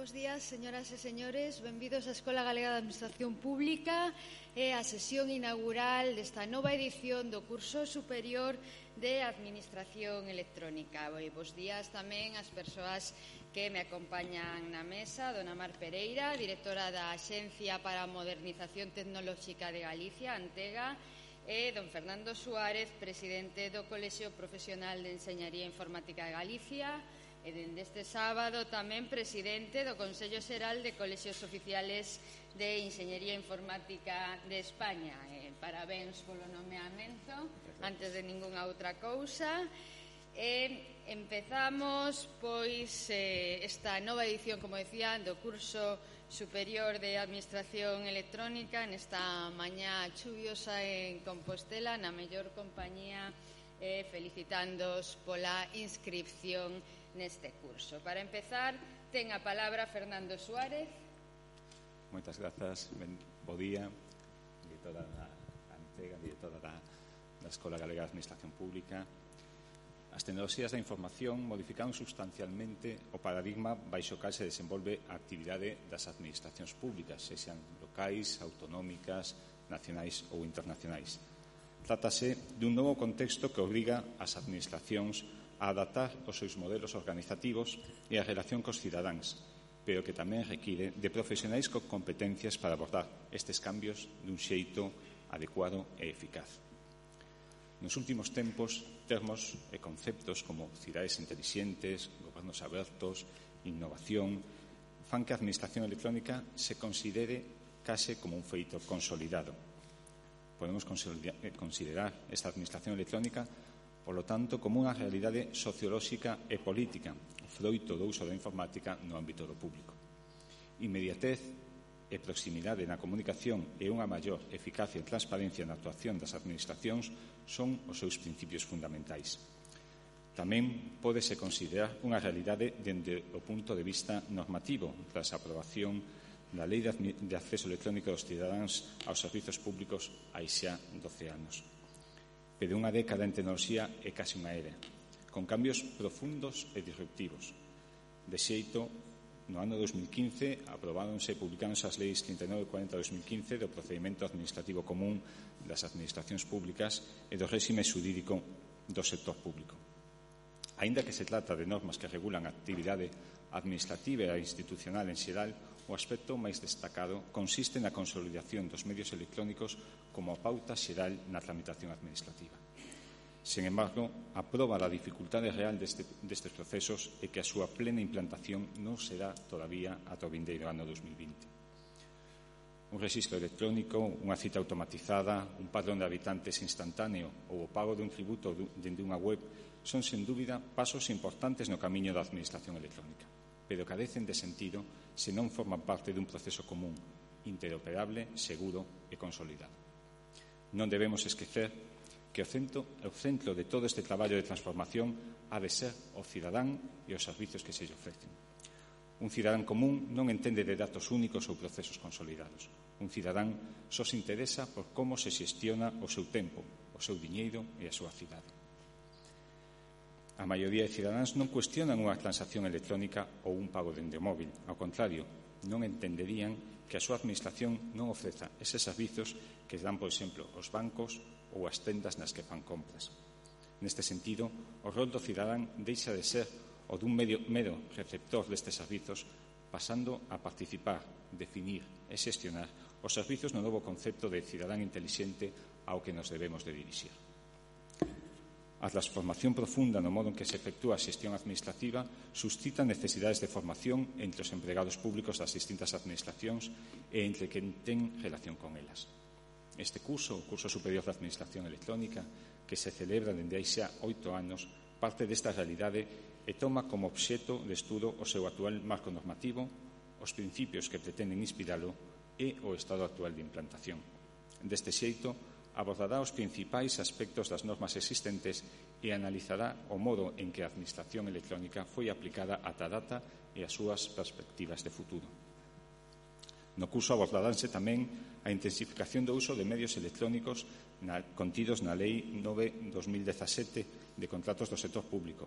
Bos días, señoras e señores. Benvidos á Escola Galega de Administración Pública e á sesión inaugural desta nova edición do curso superior de Administración Electrónica. Bos días tamén ás persoas que me acompañan na mesa. Dona Mar Pereira, directora da Axencia para a Modernización Tecnolóxica de Galicia, Antega, e don Fernando Suárez, presidente do Colexio Profesional de Enseñaría Informática de Galicia, e dende este sábado tamén presidente do Consello Xeral de Colexios Oficiales de Enxeñería Informática de España. Parabéns polo nomeamento, antes de ningunha outra cousa. Empezamos, pois, esta nova edición, como decía, do curso superior de Administración Electrónica nesta mañá chuviosa en Compostela, na mellor compañía, felicitándoos pola inscripción neste curso. Para empezar, ten a palabra Fernando Suárez. Moitas grazas, bo día, directora da Antega, directora da Escola Galega de Administración Pública. As tecnoloxías da información modificaron sustancialmente o paradigma baixo o cal se desenvolve a actividade das administracións públicas, sexan locais, autonómicas, nacionais ou internacionais. Trátase dun novo contexto que obriga as administracións a adaptar os seus modelos organizativos e a relación cos cidadáns, pero que tamén require de profesionais con competencias para abordar estes cambios dun xeito adecuado e eficaz. Nos últimos tempos, termos e conceptos como cidades intelixentes, gobernos abertos, innovación, fan que a administración electrónica se considere case como un feito consolidado. Podemos considerar esta administración electrónica, polo tanto, como unha realidade sociolóxica e política, froito do uso da informática no ámbito do público. Inmediatez e proximidade na comunicación e unha maior eficacia e transparencia na actuación das administracións son os seus principios fundamentais. Tamén pódese considerar unha realidade dende o punto de vista normativo, tras a aprobación da Lei de Acceso Electrónico dos Cidadáns aos Servizos Públicos hai xa 12 anos. Pero unha década en tecnoloxía é case unha era, con cambios profundos e disruptivos. De xeito, no ano 2015 aprobáronse e publicáronse as leis 39 e 40 de 2015 do procedimento administrativo común das administracións públicas e do réxime xurídico do sector público. Aínda que se trata de normas que regulan a actividade administrativa e institucional en xeral, o aspecto máis destacado consiste na consolidación dos medios electrónicos como a pauta xeral na tramitación administrativa. Sen embargo, a proba da dificultade real destes procesos é que a súa plena implantación non será todavía ata o vindeiro ano 2020. Un rexistro electrónico, unha cita automatizada, un padrón de habitantes instantáneo ou o pago dun tributo dende unha web son, sen dúbida, pasos importantes no camiño da administración electrónica, pero carecen de sentido se non forman parte dun proceso común, interoperable, seguro e consolidado. Non debemos esquecer que o centro de todo este traballo de transformación ha de ser o cidadán e os servizos que se lle ofrecen. Un cidadán común non entende de datos únicos ou procesos consolidados. Un cidadán só se interesa por como se xestiona o seu tempo, o seu diñeiro e a súa cidade. A maioría de cidadáns non cuestionan unha transacción electrónica ou un pago dende o móvil. Ao contrario, non entenderían que a súa administración non ofreza eses servizos que dan, por exemplo, os bancos ou as tendas nas que fan compras. Neste sentido, o rol do cidadán deixa de ser o dun mero receptor destes servizos, pasando a participar, definir e xestionar os servizos no novo concepto de cidadán intelixente ao que nos debemos de dirixir. A transformación profunda no modo en que se efectúa a xestión administrativa suscita necesidades de formación entre os empregados públicos das distintas administracións e entre quen ten relación con elas. Este curso, o Curso Superior de Administración Electrónica, que se celebra dende hai xa 8 anos, parte desta realidade e toma como obxeto de estudo o seu actual marco normativo, os principios que pretenden inspiralo e o estado actual de implantación. Deste xeito, abordará os principais aspectos das normas existentes e analizará o modo en que a administración electrónica foi aplicada ata a data e as súas perspectivas de futuro. No curso abordaránse tamén a intensificación do uso de medios electrónicos contidos na Lei 9/2017 de contratos do sector público,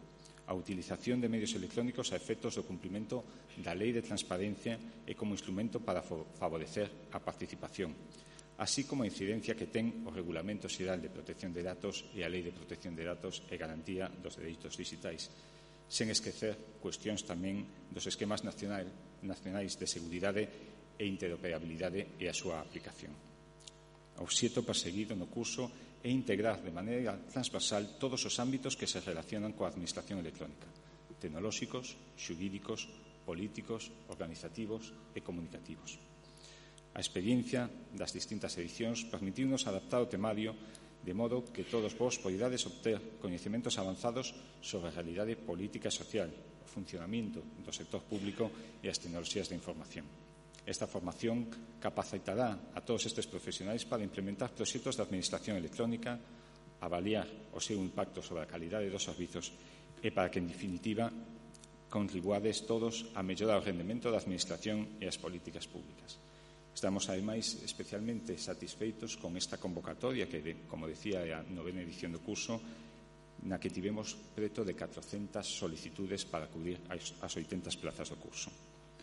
a utilización de medios electrónicos a efectos do cumprimento da Lei de Transparencia e como instrumento para favorecer a participación, así como a incidencia que ten o Regulamento Xeral de Protección de Datos e a Lei de Protección de Datos e Garantía dos Dereitos Digitais, sen esquecer cuestións tamén dos esquemas nacionais de seguridade e interoperabilidade e a súa aplicación. O obxecto perseguido no curso é integrar de maneira transversal todos os ámbitos que se relacionan coa administración electrónica, tecnolóxicos, xurídicos, políticos, organizativos e comunicativos. A experiencia das distintas edicións permitiunos adaptar o temario de modo que todos vos poidades obter coñecementos avanzados sobre a realidade política e social, o funcionamento do sector público e as tecnoloxías de información. Esta formación capacitará a todos estes profesionais para implementar proxectos de administración electrónica, avaliar o seu impacto sobre a calidade dos servizos e para que, en definitiva, contribuades todos a mellorar o rendemento da administración e as políticas públicas. Estamos, ademais, especialmente satisfeitos con esta convocatoria que, como decía, é a 9ª edición do curso, na que tivemos preto de 400 solicitudes para cubrir as 80 plazas do curso.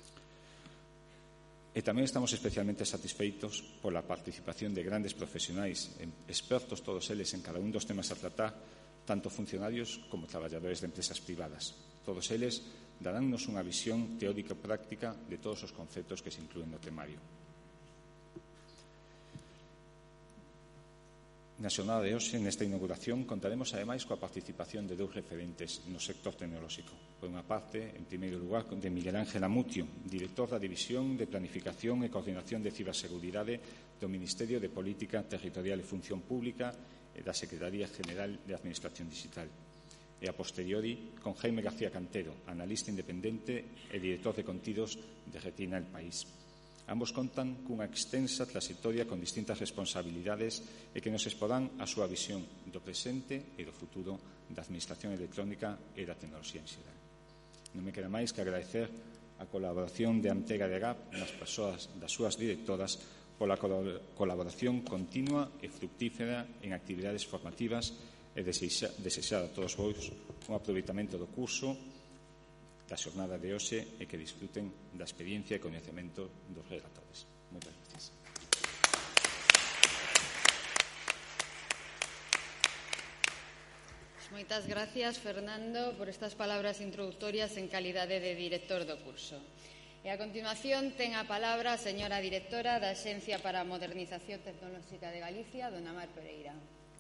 E tamén estamos especialmente satisfeitos pola participación de grandes profesionais, expertos todos eles en cada un dos temas a tratar, tanto funcionarios como traballadores de empresas privadas. Todos eles daránnos unha visión teórica e práctica de todos os conceptos que se inclúen no temario. Na xornada de hoxe, nesta inauguración, contaremos ademais coa participación de dous referentes no sector tecnolóxico. Por unha parte, en primeiro lugar, de Miguel Ángel Amutio, director da División de Planificación e Coordinación de Ciberseguridade do Ministerio de Política Territorial e Función Pública e da Secretaría General de Administración Digital. E a posteriori, con Jaime García Cantero, analista independente e director de contidos de Retina El País. Ambos contan cunha extensa trayectoria con distintas responsabilidades e que nos exporán a súa visión do presente e do futuro da administración electrónica e da tecnoloxía en xeral. Non me queda máis que agradecer a colaboración de Antega de GAP nas persoas das súas directoras pola colaboración continua e fructífera en actividades formativas e desexar a todos vos un aproveitamento do curso da xornada de hoxe e que disfruten da experiencia e coñecemento dos relatores. Moitas gracias. Moitas gracias, Fernando, por estas palabras introductorias en calidade de director do curso. E a continuación ten a palabra a señora directora da Axencia para a Modernización Tecnolóxica de Galicia, dona Mar Pereira.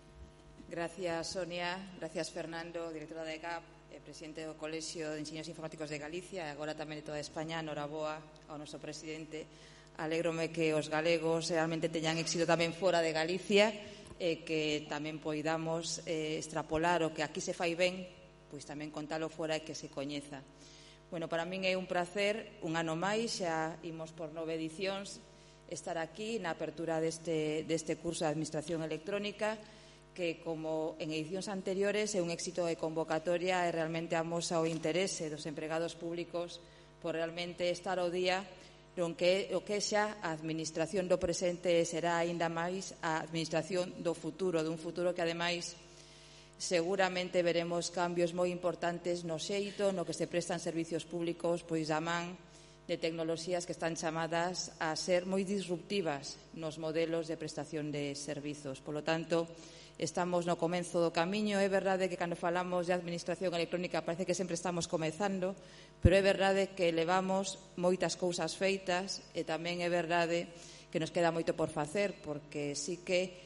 Gracias, Sonia. Gracias, Fernando, directora de GAP, presidente do Colexio de Enxeñeros Informáticos de Galicia e agora tamén de toda España. Noraboa ao noso presidente. Alégrome que os galegos realmente teñan éxito tamén fora de Galicia e que tamén poidamos extrapolar o que aquí se fai ben, pois tamén contalo fora e que se coñeza. Bueno, para min é un placer, un ano máis, xa imos por 9 edicións, estar aquí na apertura deste curso de Administración Electrónica, que, como en edicións anteriores, é un éxito de convocatoria e realmente amosa o interese dos empregados públicos por realmente estar ao día o que xa a administración do presente será aínda máis a administración do futuro, dun futuro que, ademais, seguramente veremos cambios moi importantes no xeito no que se prestan servicios públicos, pois da man de tecnoloxías que están chamadas a ser moi disruptivas nos modelos de prestación de servizos. Por lo tanto, estamos no comenzo do camiño. É verdade que cando falamos de administración electrónica parece que sempre estamos comezando, pero é verdade que levamos moitas cousas feitas e tamén é verdade que nos queda moito por facer, porque sí que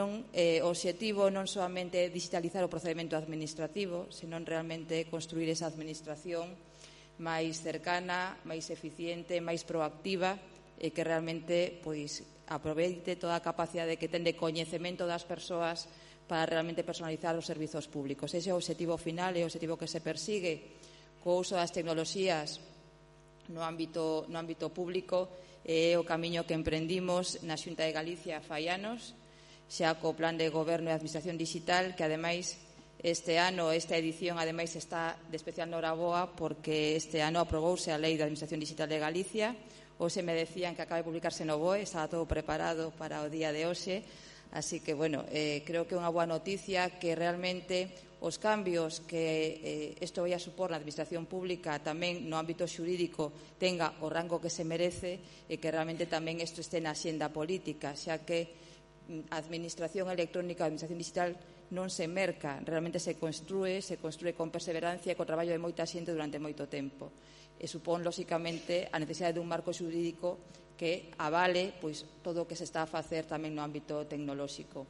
o obxectivo non soamente digitalizar o procedimento administrativo, senón realmente construir esa administración máis cercana, máis eficiente, máis proactiva e que realmente aproveite toda a capacidade que ten de coñecemento das persoas para realmente personalizar os servizos públicos. Ese é o obxectivo final e o obxectivo que se persigue co uso das tecnoloxías no ámbito público. É o camiño que emprendimos na Xunta de Galicia fai anos, xa co Plan de Goberno e Administración Digital, que ademais esta edición ademais está de especial noraboa porque este ano aprobouse a Lei de Administración Digital de Galicia. Hoxe me decían que acaba de publicarse no BOE, estaba todo preparado para o día de hoxe, así que, creo que é unha boa noticia que realmente os cambios que isto vai a supor na administración pública tamén no ámbito xurídico tenga o rango que se merece e que realmente tamén isto este na axenda política, xa que a administración electrónica, a administración digital non se merca, realmente se construe con perseverancia e co traballo de moita xente durante moito tempo. E supón, lóxicamente, a necesidade dun marco xurídico que avale pois, todo o que se está a facer tamén no ámbito tecnolóxico.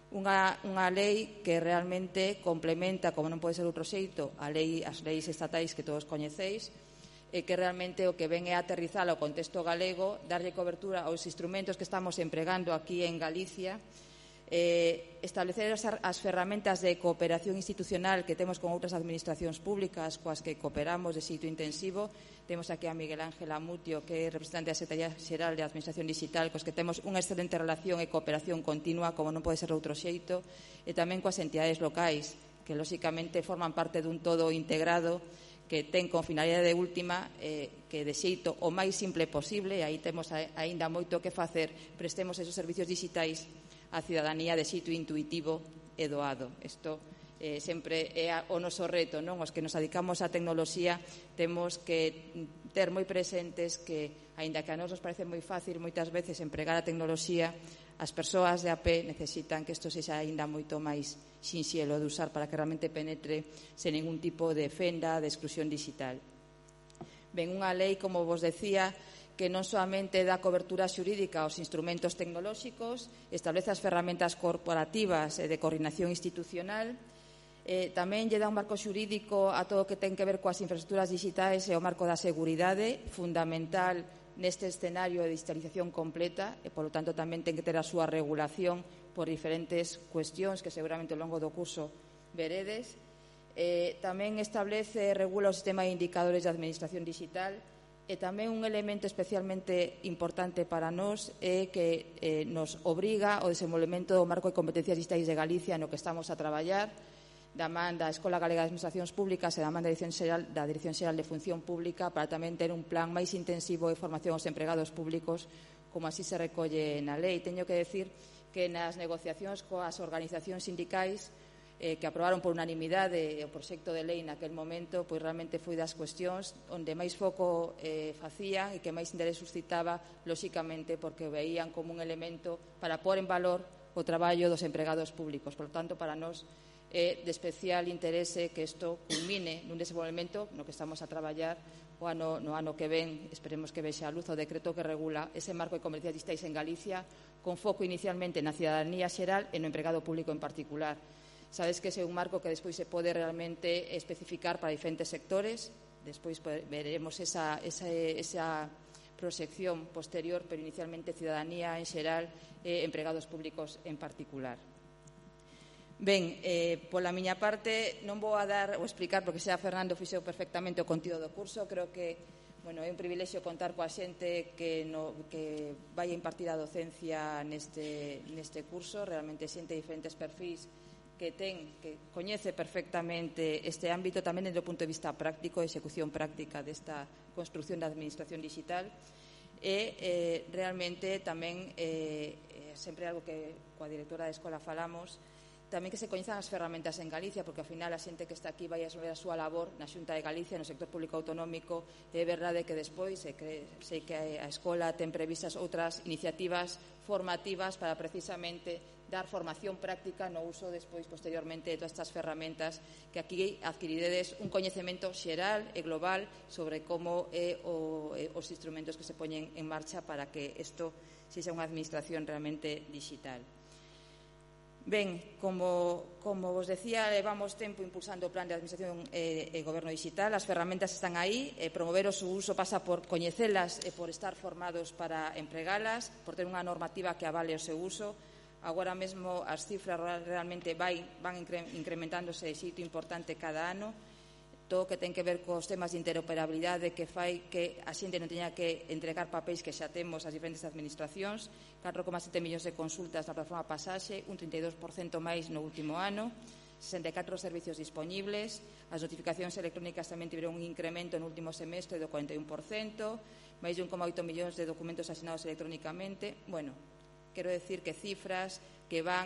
Unha lei que realmente complementa, como non pode ser outro xeito, as leis estatais que todos coñeceis, e que realmente o que ven é aterrizar ao contexto galego, darlle cobertura aos instrumentos que estamos empregando aquí en Galicia, establecer as ferramentas de cooperación institucional que temos con outras administracións públicas coas que cooperamos de xeito intensivo. Temos aquí a Miguel Ángel Amutio, que é representante da Secretaría Xeral de Administración Digital, cos que temos unha excelente relación e cooperación continua, como non pode ser de outro xeito, e tamén coas entidades locais, que lóxicamente forman parte dun todo integrado que ten con finalidade última que de xeito o máis simple posible, e aí temos aínda moito que facer, prestemos esos servicios digitais á cidadanía de xeito intuitivo e doado. Isto sempre é o noso reto, non? Os que nos dedicamos á tecnoloxía temos que ter moi presentes que, aínda que a nós nos parece moi fácil moitas veces empregar a tecnoloxía, as persoas de a pé necesitan que isto sexa aínda moito máis sinxelo de usar para que realmente penetre sen ningún tipo de fenda, de exclusión digital. Ben, unha lei, como vos decía, que non solamente dá cobertura xurídica aos instrumentos tecnolóxicos, establece as ferramentas corporativas e de coordinación institucional, tamén lle dá un marco xurídico a todo o que ten que ver coas infraestructuras digitais e o marco da seguridade, fundamental neste escenario de digitalización completa e, polo tanto, tamén ten que ter a súa regulación por diferentes cuestións que seguramente ao longo do curso veredes. Tamén establece e regula o sistema de indicadores de administración digital e tamén un elemento especialmente importante para nós é que nos obriga ao desenvolvemento do marco de competencias digitais de Galicia no que estamos a traballar, da man da Escola Galega de Administracións Públicas e da man da Dirección Xeral de Función Pública para tamén ter un plan máis intensivo de formación aos empregados públicos, como así se recolle na lei. Teño que decir que nas negociacións coas organizacións sindicais que aprobaron por unanimidade o proxecto de lei naquel momento, pois realmente foi das cuestións onde máis foco facía e que máis interés suscitaba, lóxicamente, porque o veían como un elemento para pôr en valor o traballo dos empregados públicos. Por lo tanto, para nós é de especial interese que isto culmine nun desenvolvemento no que estamos a traballar no ano que ven. Esperemos que vexa a luz o decreto que regula ese marco de competencias digitais en Galicia, con foco inicialmente na cidadanía xeral e no empregado público en particular. Sabes que ese é un marco que despois se pode realmente especificar para diferentes sectores. Despois veremos esa proxección posterior, pero inicialmente cidadanía en xeral e empregados públicos en particular. Ben, pola miña parte non vou a dar ou explicar, porque xa Fernando fixo perfectamente o contido do curso. Creo que é un privilexio contar coa xente que vai a impartir a docencia neste curso, realmente xente de diferentes perfis que coñece perfectamente este ámbito, tamén desde o punto de vista práctico, execución práctica desta construción da administración digital, e realmente tamén sempre algo que coa directora da escola falamos, tamén que se coñezan as ferramentas en Galicia, porque ao final a xente que está aquí vai a resolver a súa labor na Xunta de Galicia, no sector público autonómico, e é verdade que despois sei que a escola ten previstas outras iniciativas formativas para precisamente dar formación práctica no uso despois posteriormente de todas estas ferramentas, que aquí adquiriredes un coñecemento xeral e global sobre como é os instrumentos que se poñen en marcha para que isto sexa unha administración realmente digital. Ben, como vos decía, levamos tempo impulsando o plan de administración e goberno digital. As ferramentas están aí, promover o seu uso pasa por coñecelas e por estar formados para empregalas, por ter unha normativa que avale o seu uso. Agora mesmo as cifras realmente van incrementándose de xeito importante cada ano. Todo o que ten que ver cos temas de interoperabilidade que fai que a xente non teña que entregar papéis que xa temos ás diferentes administracións, 4,7 millóns de consultas na plataforma Pasaxe, un 32% máis no último ano, 64 servicios disponibles, as notificacións electrónicas tamén tiveron un incremento no último semestre do 41%, máis de 1,8 millóns de documentos asinados electrónicamente. Quero decir que cifras que van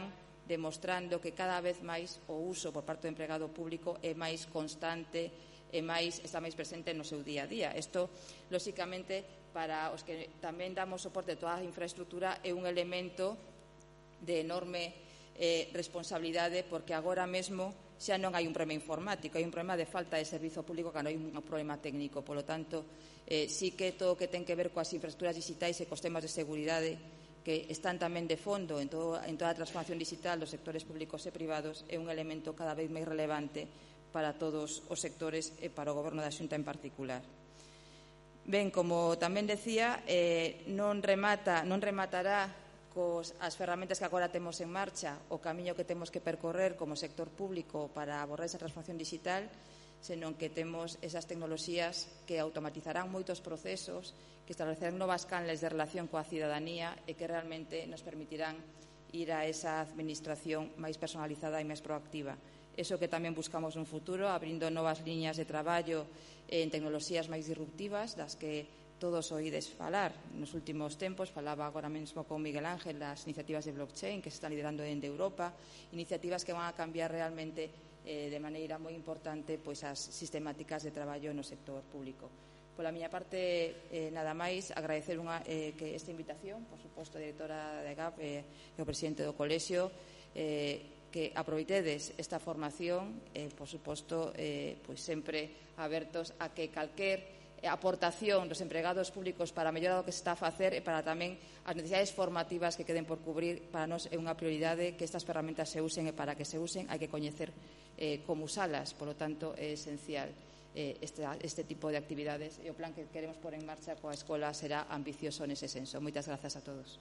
demostrando que cada vez máis o uso por parte do empregado público é máis constante e está máis presente no seu día a día. Isto, lóxicamente, para os que tamén damos soporte a toda a infraestructura é un elemento de enorme responsabilidade, porque agora mesmo xa non hai un problema informático, hai un problema de falta de servizo público, que non hai un problema técnico. Por lo tanto, sí que todo o que ten que ver coas infraestructuras digitais e cos temas de seguridade que están tamén de fondo en toda a transformación digital dos sectores públicos e privados é un elemento cada vez máis relevante para todos os sectores e para o Goberno da Xunta en particular. Ben, como tamén decía, non rematará as ferramentas que agora temos en marcha o camiño que temos que percorrer como sector público para abordar esa transformación digital, senón que temos esas tecnoloxías que automatizarán moitos procesos, que establecerán novas canles de relación coa cidadanía e que realmente nos permitirán ir a esa administración máis personalizada e máis proactiva. Eso que tamén buscamos nun futuro, abrindo novas liñas de traballo en tecnoloxías máis disruptivas, das que todos oídes falar nos últimos tempos. Falaba agora mesmo con Miguel Ángel das iniciativas de blockchain que se están liderando dende Europa, iniciativas que van a cambiar realmente de maneira moi importante as sistemáticas de traballo no sector público. Pola miña parte, nada máis, agradecer que esta invitación, por suposto, a directora da EGAP e o presidente do colexio, que aproveitedes esta formación, por suposto, sempre abertos a que calquer aportación dos empregados públicos para mellorar o que se está a facer e para tamén as necesidades formativas que queden por cubrir. Para nós é unha prioridade que estas ferramentas se usen, e para que se usen hai que coñecer como usalas. Por lo tanto, é esencial este tipo de actividades, e o plan que queremos pôr en marcha coa escola será ambicioso nese senso. Moitas grazas a todos.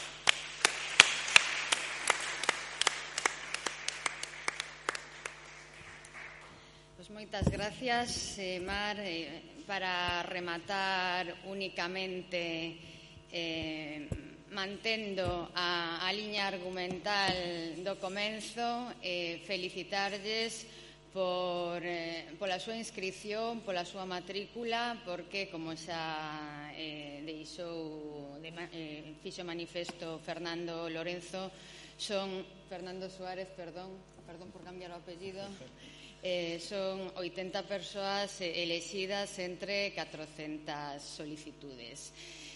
Moitas gracias, Mar. Para rematar únicamente mantendo a liña argumental do comenzo, felicitarlles pola súa inscripción, pola súa matrícula, porque, como xa fixo manifesto Fernando Lorenzo, Fernando Suárez, perdón por cambiar o apellido, son 80 persoas elexidas entre 400 solicitudes.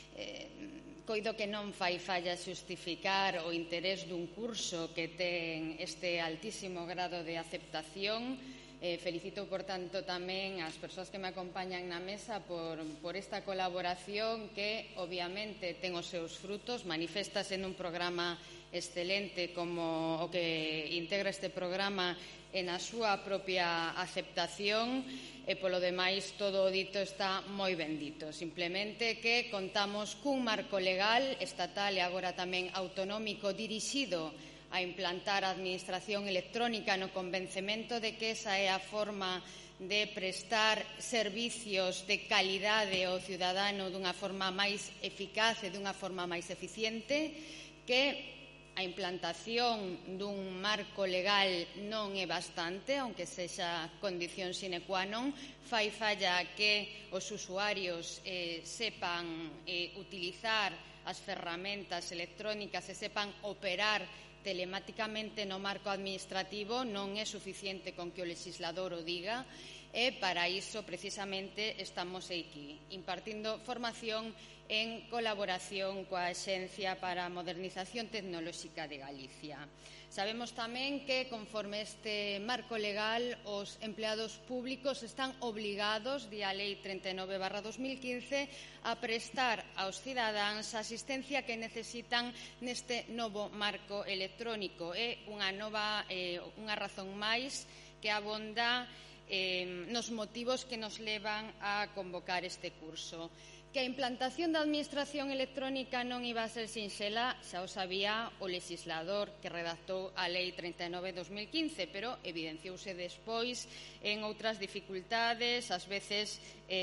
Coido que non fai falla xustificar o interés dun curso que ten este altísimo grado de aceptación. Felicito, por tanto, tamén as persoas que me acompañan na mesa por esta colaboración que, obviamente, ten os seus frutos. Maniféstase nun programa excelente como o que integra este programa e na súa propia aceptación, e polo demais todo o dito está moi ben dito. Simplemente que contamos cun marco legal estatal e agora tamén autonómico dirixido a implantar a administración electrónica no convencemento de que esa é a forma de prestar servicios de calidade ao cidadano dunha forma máis eficaz e dunha forma máis eficiente, que a implantación dun marco legal non é bastante, aunque sexa condición sine qua non. Fai falla que os usuarios sepan utilizar as ferramentas electrónicas e sepan operar telemáticamente no marco administrativo. Non é suficiente con que o legislador o diga, e para iso precisamente estamos aquí, impartindo formación en colaboración coa Axencia para a Modernización Tecnolóxica de Galicia. Sabemos tamén que, conforme este marco legal, os empleados públicos están obligados, di a Lei 39/2015, a prestar aos cidadáns a asistencia que necesitan neste novo marco electrónico. É unha razón máis que abonda nos motivos que nos levan a convocar este curso. Que a implantación da administración electrónica non iba a ser sinxela xa o sabía o legislador que redactou a Lei 39/2015, pero evidenciouse despois en outras dificultades, ás veces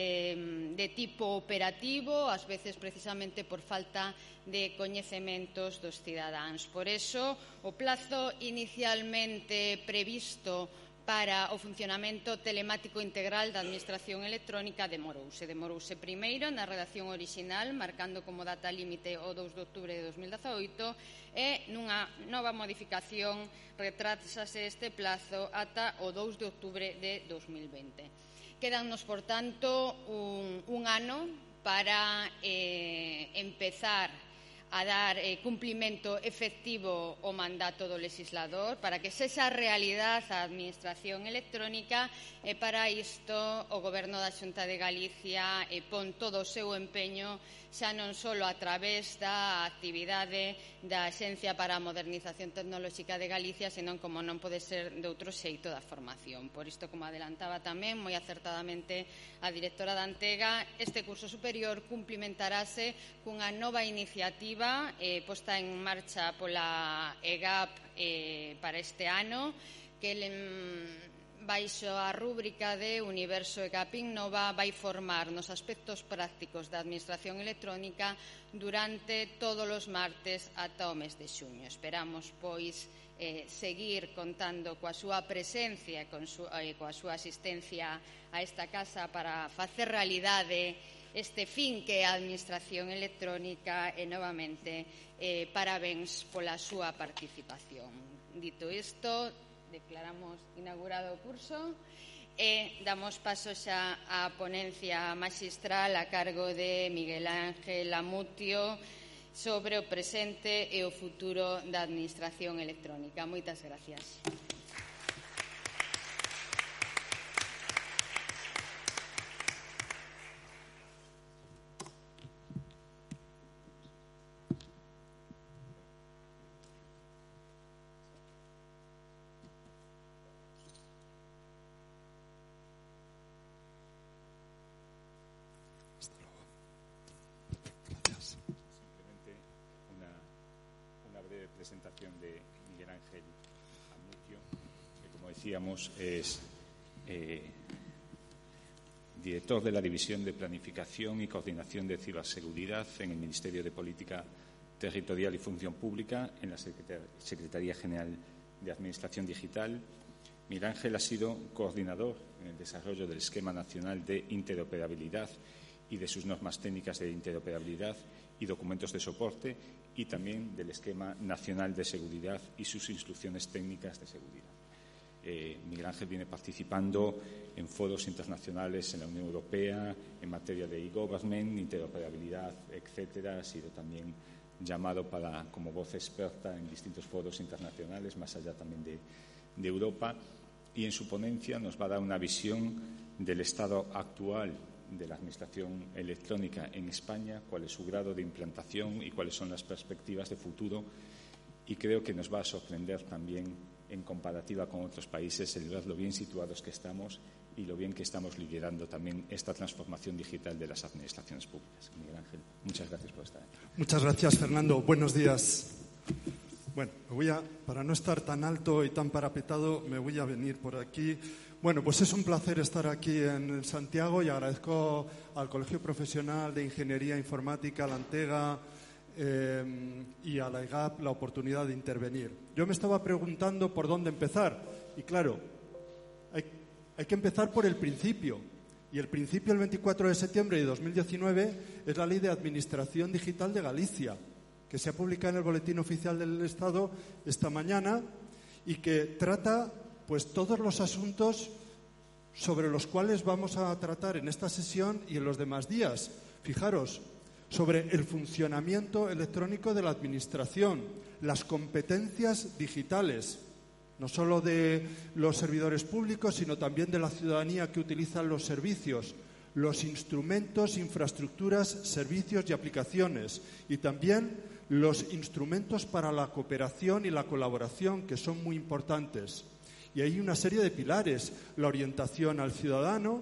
de tipo operativo, ás veces precisamente por falta de coñecementos dos cidadáns. Por eso, o plazo inicialmente previsto para o funcionamento telemático integral da Administración Electrónica demorouse. Demorouse primeiro na redacción orixinal, marcando como data límite o 2 de outubro de 2018, e nunha nova modificación retrásase este plazo ata o 2 de outubro de 2020. Quédanos, por tanto, un ano para empezar a dar cumplimento efectivo ao mandato do legislador, para que sexa realidade a Administración Electrónica, e para isto o Goberno da Xunta de Galicia pon todo o seu empeño, xa non só a través da actividade da Axencia para a Modernización Tecnolóxica de Galicia, senón, como non pode ser de outro xeito, da formación. Por isto, como adelantaba tamén moi acertadamente a directora da Antega, este curso superior cumplimentarase cunha nova iniciativa posta en marcha pola EGAP para este ano, que baixo a rúbrica de Universo EGAP Innova vai formar nos aspectos prácticos da Administración Electrónica durante todos os martes ata o mes de xuño. Esperamos, pois, seguir contando coa súa presencia e coa súa asistencia a esta casa para facer realidade este fin que é a Administración Electrónica, e novamente parabéns pola súa participación. Dito isto, declaramos inaugurado o curso e damos paso xa á ponencia maxistral a cargo de Miguel Ángel Amutio sobre o presente e o futuro da Administración Electrónica. Moitas gracias. Presentación de Miguel Ángel Amutio, que, como decíamos, es director de la División de Planificación y Coordinación de Ciberseguridad en el Ministerio de Política Territorial y Función Pública, en la Secretaría General de Administración Digital. Miguel Ángel ha sido coordinador en el desarrollo del Esquema Nacional de Interoperabilidad y de sus normas técnicas de interoperabilidad y documentos de soporte, y también del Esquema Nacional de Seguridad y sus instrucciones técnicas de seguridad. Miguel Ángel viene participando en foros internacionales en la Unión Europea en materia de e-government, interoperabilidad, etcétera. Ha sido también llamado como voz experta en distintos foros internacionales, más allá también de Europa, y en su ponencia nos va a dar una visión del estado actual de la Administración Electrónica en España, cuál es su grado de implantación y cuáles son las perspectivas de futuro, y creo que nos va a sorprender también en comparativa con otros países el ver lo bien situados que estamos y lo bien que estamos liderando también esta transformación digital de las administraciones públicas. Miguel Ángel, muchas gracias por estar aquí. Muchas gracias, Fernando. Buenos días. Bueno, para no estar tan alto y tan parapetado, me voy a venir por aquí. Bueno, pues es un placer estar aquí en Santiago y agradezco al Colegio Profesional de Ingeniería Informática, a la Antega y a la EGAP la oportunidad de intervenir. Yo me estaba preguntando por dónde empezar y, claro, hay que empezar por el principio. Y el principio, el 24 de septiembre de 2019, es la Ley de Administración Digital de Galicia, que se ha publicado en el Boletín Oficial del Estado esta mañana y que trata pues todos los asuntos sobre los cuales vamos a tratar en esta sesión y en los demás días. Fijaros, sobre el funcionamiento electrónico de la Administración, las competencias digitales, no solo de los servidores públicos, sino también de la ciudadanía que utiliza los servicios, los instrumentos, infraestructuras, servicios y aplicaciones, y también los instrumentos para la cooperación y la colaboración, que son muy importantes. Y hay una serie de pilares: la orientación al ciudadano,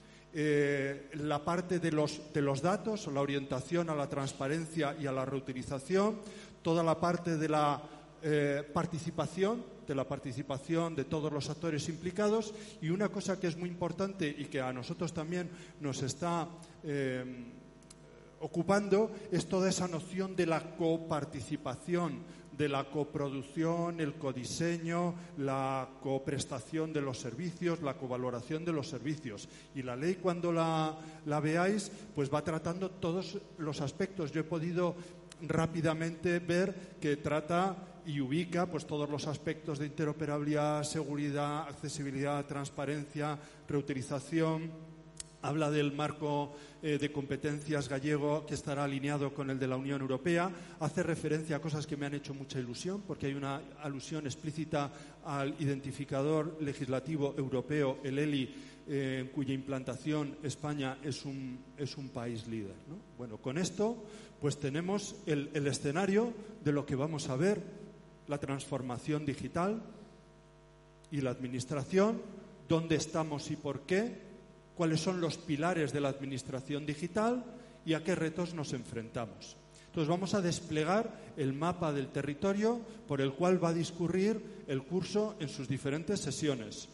la parte de los datos, la orientación a la transparencia y a la reutilización, toda la parte de la participación de todos los actores implicados, y una cosa que es muy importante y que a nosotros también nos está ocupando es toda esa noción de la coparticipación, de la coproducción, el codiseño, la coprestación de los servicios, la covaloración de los servicios. Y la ley, cuando la veáis, pues va tratando todos los aspectos. Yo he podido rápidamente ver que trata y ubica pues todos los aspectos de interoperabilidad, seguridad, accesibilidad, transparencia, reutilización. Habla del marco de competencias gallego que estará alineado con el de la Unión Europea. Hace referencia a cosas que me han hecho mucha ilusión, porque hay una alusión explícita al identificador legislativo europeo, el ELI, en cuya implantación España es un país líder, ¿no? Bueno, con esto pues tenemos el escenario de lo que vamos a ver: la transformación digital y la administración, dónde estamos y por qué, cuáles son los pilares de la administración digital y a qué retos nos enfrentamos. Entonces vamos a desplegar el mapa del territorio por el cual va a discurrir el curso en sus diferentes sesiones.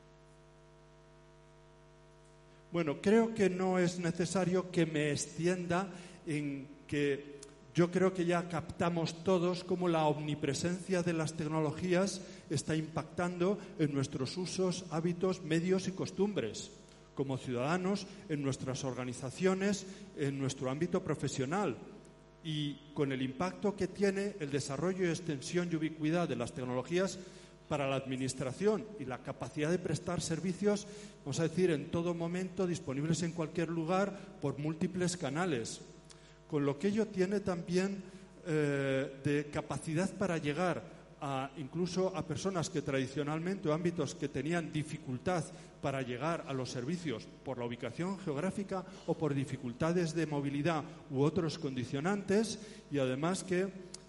Bueno, creo que no es necesario que me extienda en que yo creo que ya captamos todos cómo la omnipresencia de las tecnologías está impactando en nuestros usos, hábitos, medios y costumbres como ciudadanos, en nuestras organizaciones, en nuestro ámbito profesional, y con el impacto que tiene el desarrollo, extensión y ubicuidad de las tecnologías para la administración y la capacidad de prestar servicios, vamos a decir, en todo momento, disponibles en cualquier lugar por múltiples canales, con lo que ello tiene también de capacidad para llegar incluso a personas que tradicionalmente, o ámbitos que tenían dificultad para llegar a los servicios por la ubicación geográfica o por dificultades de movilidad u otros condicionantes, y además que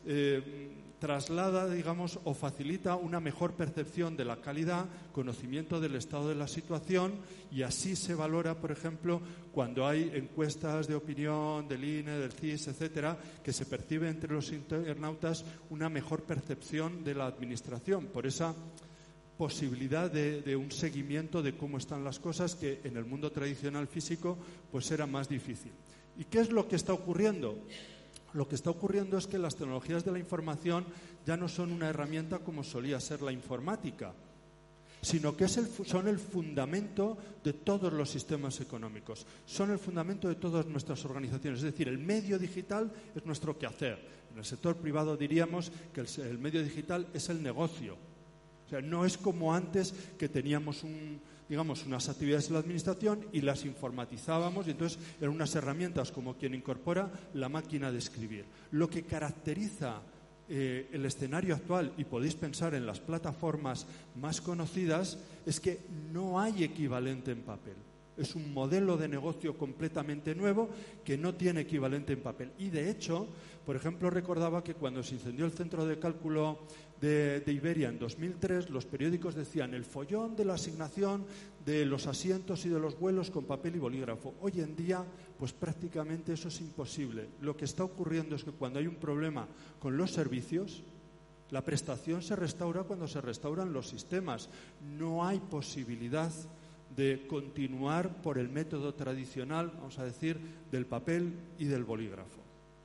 traslada, digamos, o facilita una mejor percepción de la calidad, conocimiento del estado de la situación, y así se valora, por ejemplo, cuando hay encuestas de opinión del INE, del CIS, etcétera, que se percibe entre los internautas una mejor percepción de la administración, por esa posibilidad de un seguimiento de cómo están las cosas, que en el mundo tradicional físico pues era más difícil. ¿Y qué es lo que está ocurriendo? Lo que está ocurriendo es que las tecnologías de la información ya no son una herramienta como solía ser la informática, sino que son el fundamento de todos los sistemas económicos, son el fundamento de todas nuestras organizaciones. Es decir, el medio digital es nuestro quehacer. En el sector privado diríamos que el medio digital es el negocio. O sea, no es como antes, que teníamos unas actividades en la administración y las informatizábamos, y entonces eran unas herramientas como quien incorpora la máquina de escribir. Lo que caracteriza el escenario actual, y podéis pensar en las plataformas más conocidas, es que no hay equivalente en papel. Es un modelo de negocio completamente nuevo que no tiene equivalente en papel. Y de hecho, por ejemplo, recordaba que cuando se incendió el centro de cálculo de Iberia en 2003, los periódicos decían el follón de la asignación de los asientos y de los vuelos con papel y bolígrafo. Hoy en día, pues prácticamente eso es imposible. Lo que está ocurriendo es que cuando hay un problema con los servicios, la prestación se restaura cuando se restauran los sistemas. No hay posibilidad de continuar por el método tradicional, vamos a decir, del papel y del bolígrafo.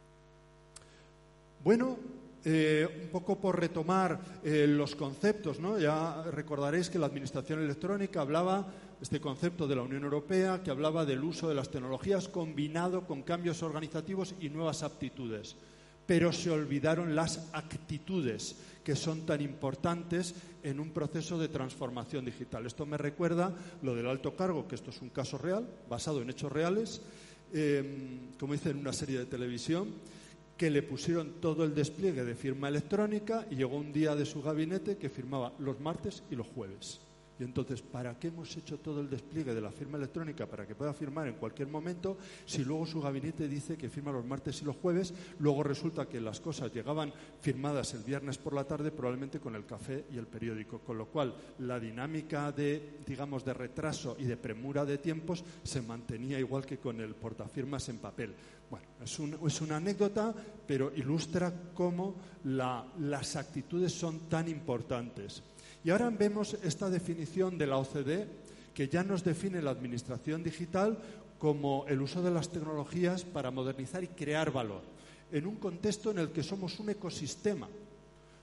Bueno, un poco por retomar los conceptos, ¿no? Ya recordaréis que la administración electrónica hablaba, este concepto de la Unión Europea, que hablaba del uso de las tecnologías combinado con cambios organizativos y nuevas aptitudes. Pero se olvidaron las actitudes, que son tan importantes en un proceso de transformación digital. Esto me recuerda lo del alto cargo, que esto es un caso real, basado en hechos reales, como dice en una serie de televisión, que le pusieron todo el despliegue de firma electrónica y llegó un día de su gabinete que firmaba los martes y los jueves. Y entonces, ¿para qué hemos hecho todo el despliegue de la firma electrónica para que pueda firmar en cualquier momento si luego su gabinete dice que firma los martes y los jueves? Luego resulta que las cosas llegaban firmadas el viernes por la tarde, probablemente con el café y el periódico, con lo cual la dinámica de retraso y de premura de tiempos se mantenía igual que con el portafirmas en papel. Bueno, es una anécdota, pero ilustra cómo las actitudes son tan importantes. Y ahora vemos esta definición de la OCDE, que ya nos define la administración digital como el uso de las tecnologías para modernizar y crear valor, en un contexto en el que somos un ecosistema.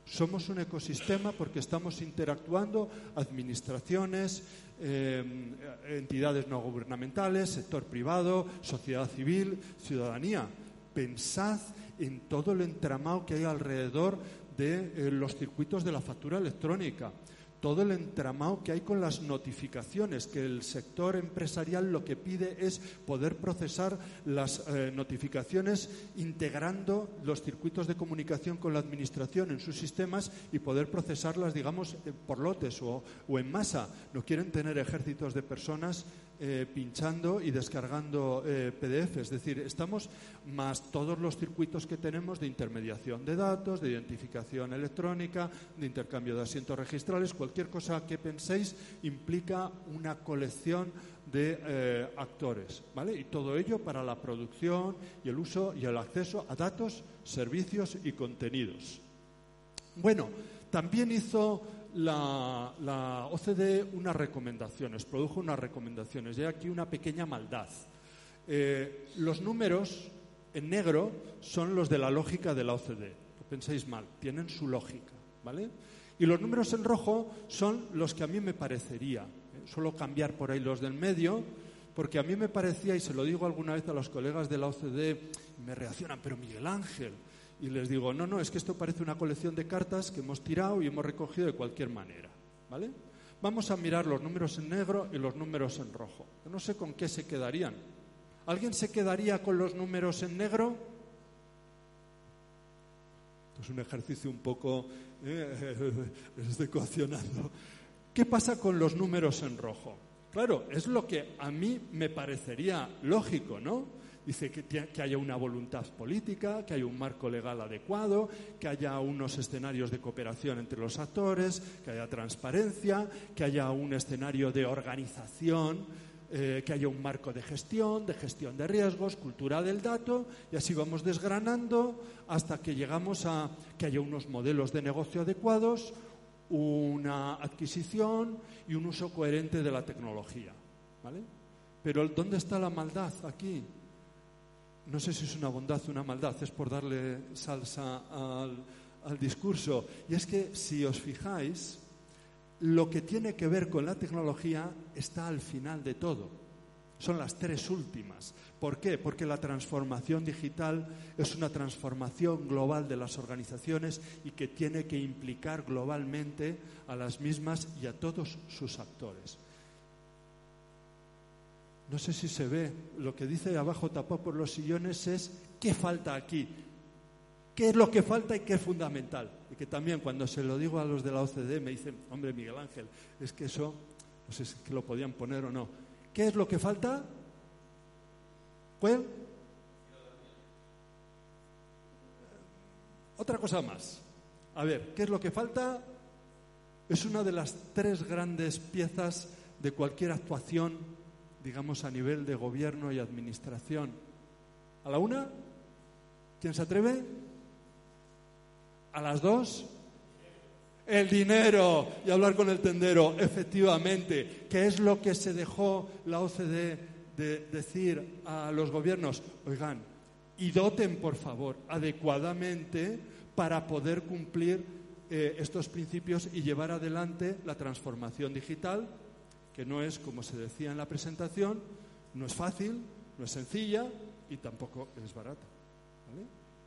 Somos un ecosistema porque estamos interactuando administraciones, entidades no gubernamentales, sector privado, sociedad civil, ciudadanía. Pensad en todo el entramado que hay alrededor de los circuitos de la factura electrónica, todo el entramado que hay con las notificaciones, que el sector empresarial lo que pide es poder procesar las notificaciones integrando los circuitos de comunicación con la administración en sus sistemas y poder procesarlas, digamos, por lotes o en masa. No quieren tener ejércitos de personas pinchando y descargando PDF. Es decir, estamos más todos los circuitos que tenemos de intermediación de datos, de identificación electrónica, de intercambio de asientos registrales. Cualquier cosa que penséis implica una colección de actores, ¿vale? Y todo ello para la producción y el uso y el acceso a datos, servicios y contenidos. Bueno, también hizo la OCDE unas recomendaciones, produjo unas recomendaciones. Y hay aquí una pequeña maldad. Los números en negro son los de la lógica de la OCDE. No penséis mal, tienen su lógica, ¿vale? Y los números en rojo son los que a mí me parecería. Suelo cambiar por ahí los del medio, porque a mí me parecía, y se lo digo alguna vez a los colegas de la OCDE, me reaccionan, pero Miguel Ángel. Y les digo, no, es que esto parece una colección de cartas que hemos tirado y hemos recogido de cualquier manera, ¿vale? Vamos a mirar los números en negro y los números en rojo. Yo no sé con qué se quedarían. ¿Alguien se quedaría con los números en negro? Es un ejercicio un poco... estoy coaccionando. ¿Qué pasa con los números en rojo? Claro, es lo que a mí me parecería lógico, ¿no? Dice que haya una voluntad política, que haya un marco legal adecuado, que haya unos escenarios de cooperación entre los actores, que haya transparencia, que haya un escenario de organización, que haya un marco de gestión de riesgos, cultura del dato, y así vamos desgranando hasta que llegamos a que haya unos modelos de negocio adecuados, una adquisición y un uso coherente de la tecnología, ¿vale? Pero ¿dónde está la maldad aquí? No sé si es una bondad o una maldad, es por darle salsa al discurso. Y es que, si os fijáis, lo que tiene que ver con la tecnología está al final de todo. Son las tres últimas. ¿Por qué? Porque la transformación digital es una transformación global de las organizaciones y que tiene que implicar globalmente a las mismas y a todos sus actores. No sé si se ve, lo que dice abajo tapado por los sillones es ¿qué falta aquí? ¿Qué es lo que falta y qué es fundamental? Y que también cuando se lo digo a los de la OCDE me dicen, hombre, Miguel Ángel, es que eso, no sé si lo podían poner o no. ¿Qué es lo que falta? ¿Cuál? Otra cosa más. A ver, ¿qué es lo que falta? Es una de las tres grandes piezas de cualquier actuación, digamos, a nivel de gobierno y administración. ¿A la una? ¿Quién se atreve? ¿A las dos? El dinero. Y hablar con el tendero, efectivamente. ¿Qué es lo que se dejó la OCDE de decir a los gobiernos? Oigan, y doten, por favor, adecuadamente para poder cumplir estos principios y llevar adelante la transformación digital, que no es, como se decía en la presentación, no es fácil, no es sencilla y tampoco es barata, ¿vale?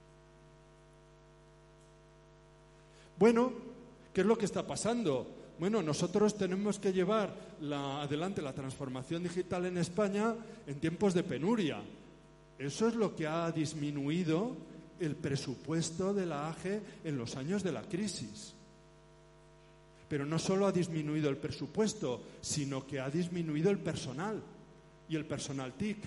Bueno, ¿qué es lo que está pasando? Bueno, nosotros tenemos que llevar adelante la transformación digital en España en tiempos de penuria. Eso es lo que ha disminuido el presupuesto de la AGE en los años de la crisis. Pero no solo ha disminuido el presupuesto, sino que ha disminuido el personal y el personal TIC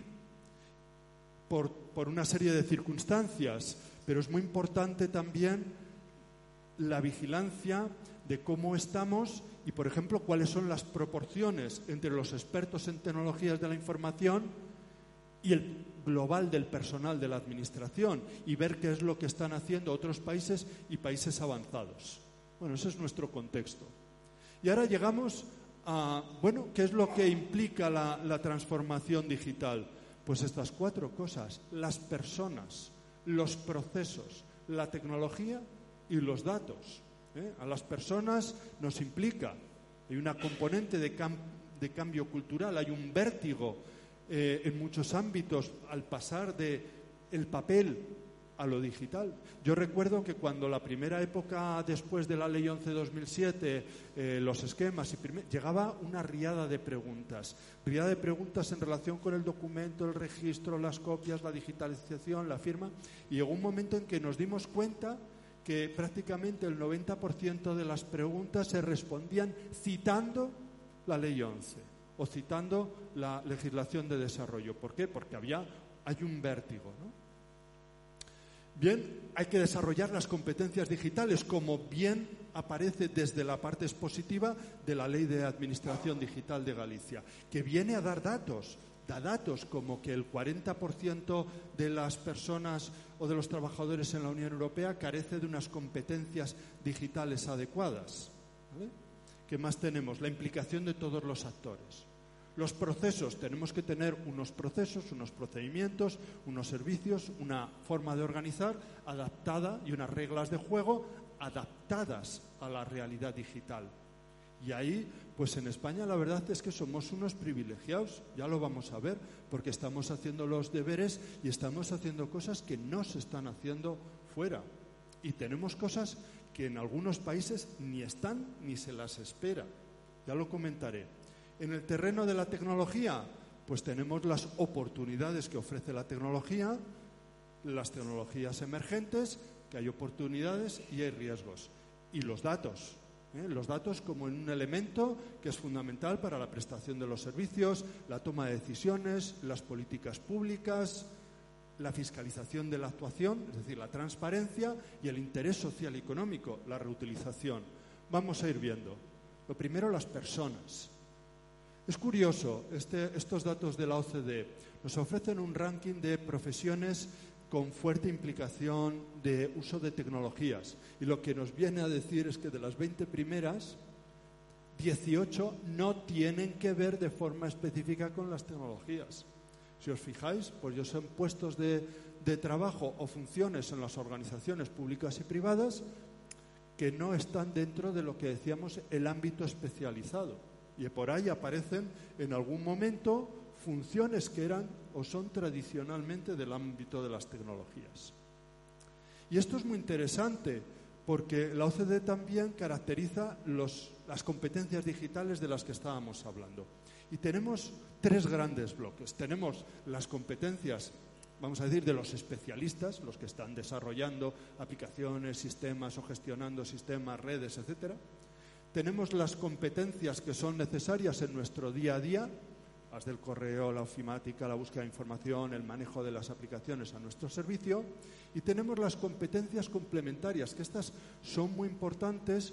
por una serie de circunstancias. Pero es muy importante también la vigilancia de cómo estamos y, por ejemplo, cuáles son las proporciones entre los expertos en tecnologías de la información y el global del personal de la administración, y ver qué es lo que están haciendo otros países y países avanzados. Bueno, ese es nuestro contexto. Y ahora llegamos a, bueno, ¿qué es lo que implica la transformación digital? Pues estas cuatro cosas: las personas, los procesos, la tecnología y los datos. A las personas nos implica. Hay una componente de cambio cultural, hay un vértigo en muchos ámbitos al pasar del papel a lo digital. Yo recuerdo que cuando la primera época después de la Ley 11/2007, los esquemas, llegaba una riada de preguntas en relación con el documento, el registro, las copias, la digitalización, la firma, y llegó un momento en que nos dimos cuenta que prácticamente el 90% de las preguntas se respondían citando la Ley 11 o citando la legislación de desarrollo. ¿Por qué? Porque hay un vértigo, ¿no? Bien, hay que desarrollar las competencias digitales, como bien aparece desde la parte expositiva de la Ley de Administración Digital de Galicia, que viene a dar datos. Da datos como que el 40% de las personas o de los trabajadores en la Unión Europea carece de unas competencias digitales adecuadas. ¿Vale? ¿Qué más tenemos? La implicación de todos los actores. Los procesos, tenemos que tener unos procesos, unos procedimientos, unos servicios, una forma de organizar adaptada y unas reglas de juego adaptadas a la realidad digital. Y ahí, pues en España la verdad es que somos unos privilegiados, ya lo vamos a ver, porque estamos haciendo los deberes y estamos haciendo cosas que no se están haciendo fuera. Y tenemos cosas que en algunos países ni están ni se las espera. Ya lo comentaré. En el terreno de la tecnología, pues tenemos las oportunidades que ofrece la tecnología, las tecnologías emergentes, que hay oportunidades y hay riesgos. Y los datos. Los datos como un elemento que es fundamental para la prestación de los servicios, la toma de decisiones, las políticas públicas, la fiscalización de la actuación, es decir, la transparencia, y el interés social y económico, la reutilización. Vamos a ir viendo. Lo primero, las personas. Es curioso, estos datos de la OCDE nos ofrecen un ranking de profesiones con fuerte implicación de uso de tecnologías. Y lo que nos viene a decir es que de las 20 primeras, 18 no tienen que ver de forma específica con las tecnologías. Si os fijáis, pues ya son puestos de trabajo o funciones en las organizaciones públicas y privadas que no están dentro de lo que decíamos el ámbito especializado. Y por ahí aparecen en algún momento funciones que eran o son tradicionalmente del ámbito de las tecnologías. Y esto es muy interesante porque la OCDE también caracteriza las competencias digitales de las que estábamos hablando. Y tenemos tres grandes bloques. Tenemos las competencias, vamos a decir, de los especialistas, los que están desarrollando aplicaciones, sistemas o gestionando sistemas, redes, etcétera. Tenemos las competencias que son necesarias en nuestro día a día, las del correo, la ofimática, la búsqueda de información, el manejo de las aplicaciones a nuestro servicio, y tenemos las competencias complementarias, que estas son muy importantes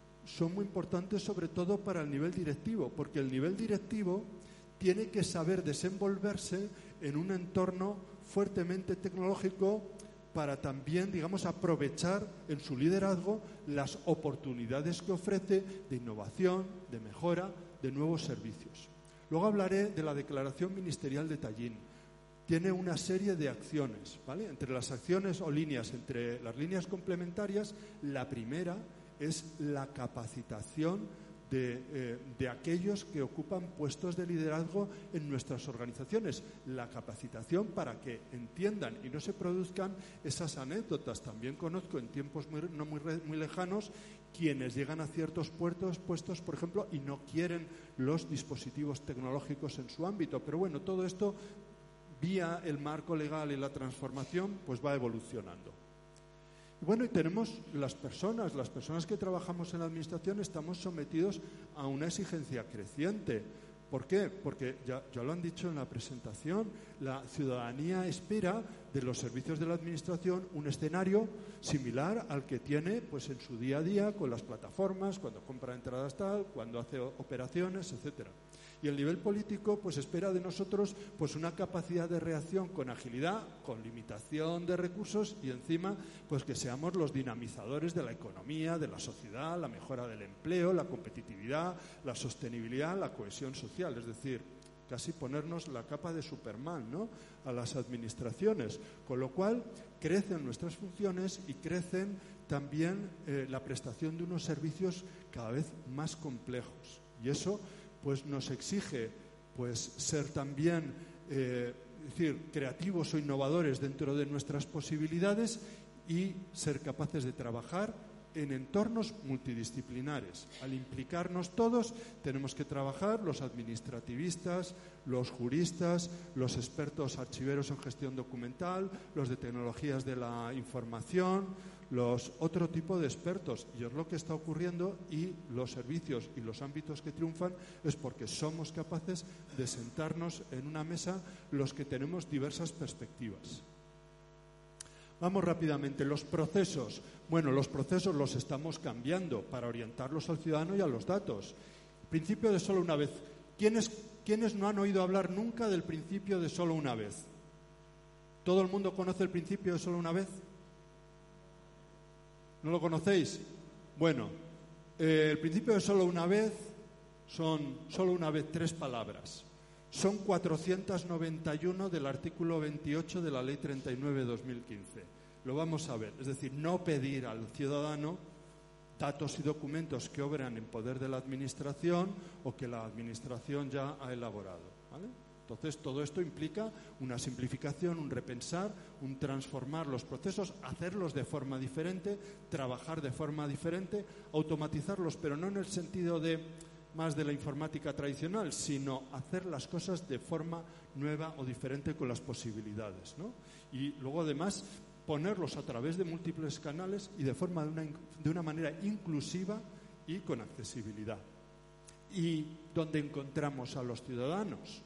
sobre todo para el nivel directivo, porque el nivel directivo tiene que saber desenvolverse en un entorno fuertemente tecnológico para también, digamos, aprovechar en su liderazgo las oportunidades que ofrece de innovación, de mejora, de nuevos servicios. Luego hablaré de la Declaración Ministerial de Tallinn. Tiene una serie de acciones, ¿vale? Entre las acciones o líneas, entre las líneas complementarias, la primera es la capacitación de aquellos que ocupan puestos de liderazgo en nuestras organizaciones. La capacitación para que entiendan y no se produzcan esas anécdotas. También conozco en tiempos no muy lejanos quienes llegan a ciertos puestos, por ejemplo, y no quieren los dispositivos tecnológicos en su ámbito. Pero bueno, todo esto, vía el marco legal y la transformación, pues va evolucionando. Y bueno, y tenemos las personas que trabajamos en la administración estamos sometidos a una exigencia creciente. ¿Por qué? Porque ya lo han dicho en la presentación, la ciudadanía espera de los servicios de la administración un escenario similar al que tiene pues en su día a día con las plataformas, cuando compra entradas tal, cuando hace operaciones, etcétera. Y el nivel político pues espera de nosotros pues una capacidad de reacción con agilidad, con limitación de recursos y encima pues que seamos los dinamizadores de la economía, de la sociedad, la mejora del empleo, la competitividad, la sostenibilidad, la cohesión social. Es decir, casi ponernos la capa de Superman, ¿no?, a las administraciones. Con lo cual crecen nuestras funciones y crecen también la prestación de unos servicios cada vez más complejos. Y eso pues nos exige pues ser también creativos o innovadores dentro de nuestras posibilidades y ser capaces de trabajar en entornos multidisciplinares. Al implicarnos todos, tenemos que trabajar los administrativistas, los juristas, los expertos archiveros en gestión documental, los de tecnologías de la información, los otro tipo de expertos. Y es lo que está ocurriendo, y los servicios y los ámbitos que triunfan es porque somos capaces de sentarnos en una mesa los que tenemos diversas perspectivas. Vamos rápidamente. Los procesos. Bueno, los procesos los estamos cambiando para orientarlos al ciudadano y a los datos. Principio de solo una vez. ¿Quiénes no han oído hablar nunca del principio de solo una vez? ¿Todo el mundo conoce el principio de solo una vez? ¿No lo conocéis? Bueno, el principio de solo una vez son solo una vez 3 palabras. Son 491 del artículo 28 de la Ley 39/2015. Lo vamos a ver. Es decir, no pedir al ciudadano datos y documentos que obran en poder de la Administración o que la Administración ya ha elaborado, ¿vale? Entonces, todo esto implica una simplificación, un repensar, un transformar los procesos, hacerlos de forma diferente, trabajar de forma diferente, automatizarlos, pero no en el sentido de más de la informática tradicional, sino hacer las cosas de forma nueva o diferente con las posibilidades, ¿no? Y luego, además, ponerlos a través de múltiples canales y de una manera inclusiva y con accesibilidad. ¿Y dónde encontramos a los ciudadanos?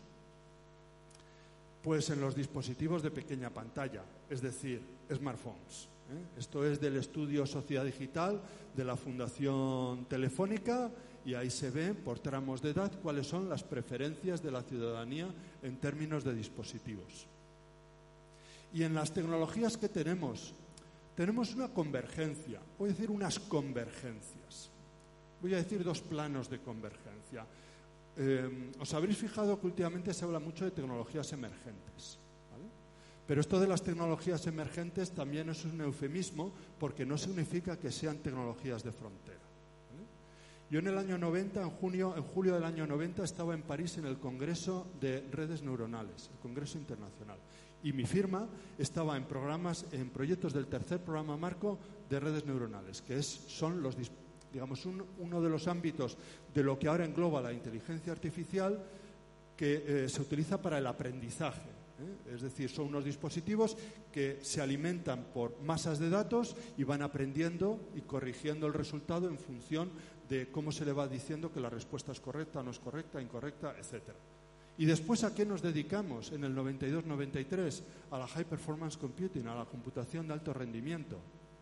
Pues en los dispositivos de pequeña pantalla, es decir, smartphones. Esto es del estudio Sociedad Digital de la Fundación Telefónica, y ahí se ven por tramos de edad cuáles son las preferencias de la ciudadanía en términos de dispositivos. Y en las tecnologías que tenemos una convergencia, voy a decir unas convergencias. Voy a decir 2 planos de convergencia. Os habréis fijado que últimamente se habla mucho de tecnologías emergentes, ¿vale? Pero esto de las tecnologías emergentes también es un eufemismo, porque no significa que sean tecnologías de frontera. Yo en el año 90, en julio del año 90, estaba en París en el Congreso de Redes Neuronales, el Congreso Internacional. Y mi firma estaba en proyectos del tercer programa marco de redes neuronales, que son uno de los ámbitos de lo que ahora engloba la inteligencia artificial, que se utiliza para el aprendizaje. Es decir, son unos dispositivos que se alimentan por masas de datos y van aprendiendo y corrigiendo el resultado en función de cómo se le va diciendo que la respuesta es correcta, no es correcta, incorrecta, etc. ¿Y después a qué nos dedicamos en el 92-93? A la High Performance Computing, a la computación de alto rendimiento.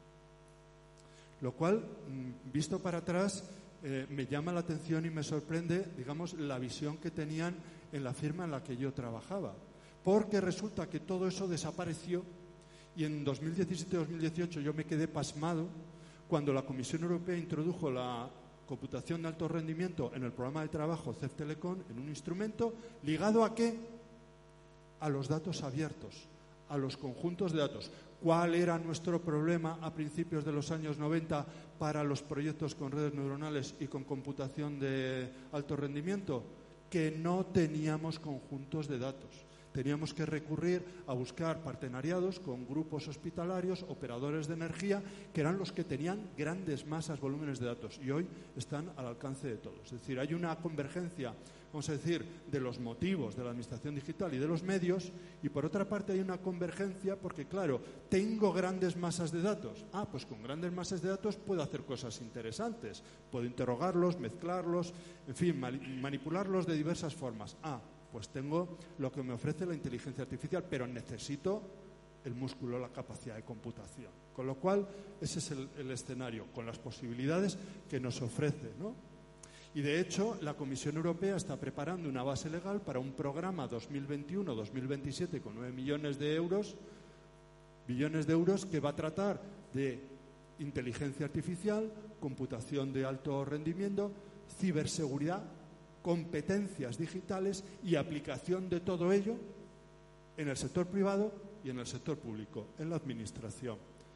Lo cual, visto para atrás, me llama la atención y me sorprende, la visión que tenían en la firma en la que yo trabajaba. Porque resulta que todo eso desapareció, y en 2017-2018 yo me quedé pasmado cuando la Comisión Europea introdujo la computación de alto rendimiento en el programa de trabajo CEF Telecom, en un instrumento ligado ¿a qué? A los datos abiertos, a los conjuntos de datos. ¿Cuál era nuestro problema a principios de los años 90 para los proyectos con redes neuronales y con computación de alto rendimiento? Que no teníamos conjuntos de datos. Teníamos que recurrir a buscar partenariados con grupos hospitalarios, operadores de energía, que eran los que tenían grandes masas, volúmenes de datos, y hoy están al alcance de todos. Es decir, hay una convergencia, vamos a decir, de los motivos de la administración digital y de los medios, y por otra parte hay una convergencia porque, claro, tengo grandes masas de datos. Pues con grandes masas de datos puedo hacer cosas interesantes. Puedo interrogarlos, mezclarlos, en fin, manipularlos de diversas formas. Pues tengo lo que me ofrece la inteligencia artificial, pero necesito el músculo, la capacidad de computación. Con lo cual, ese es el escenario, con las posibilidades que nos ofrece, ¿no? Y de hecho, la Comisión Europea está preparando una base legal para un programa 2021-2027 con 9 billones de euros que va a tratar de inteligencia artificial, computación de alto rendimiento, ciberseguridad, competencias digitales y aplicación de todo ello en el sector privado y en el sector público, en la administración.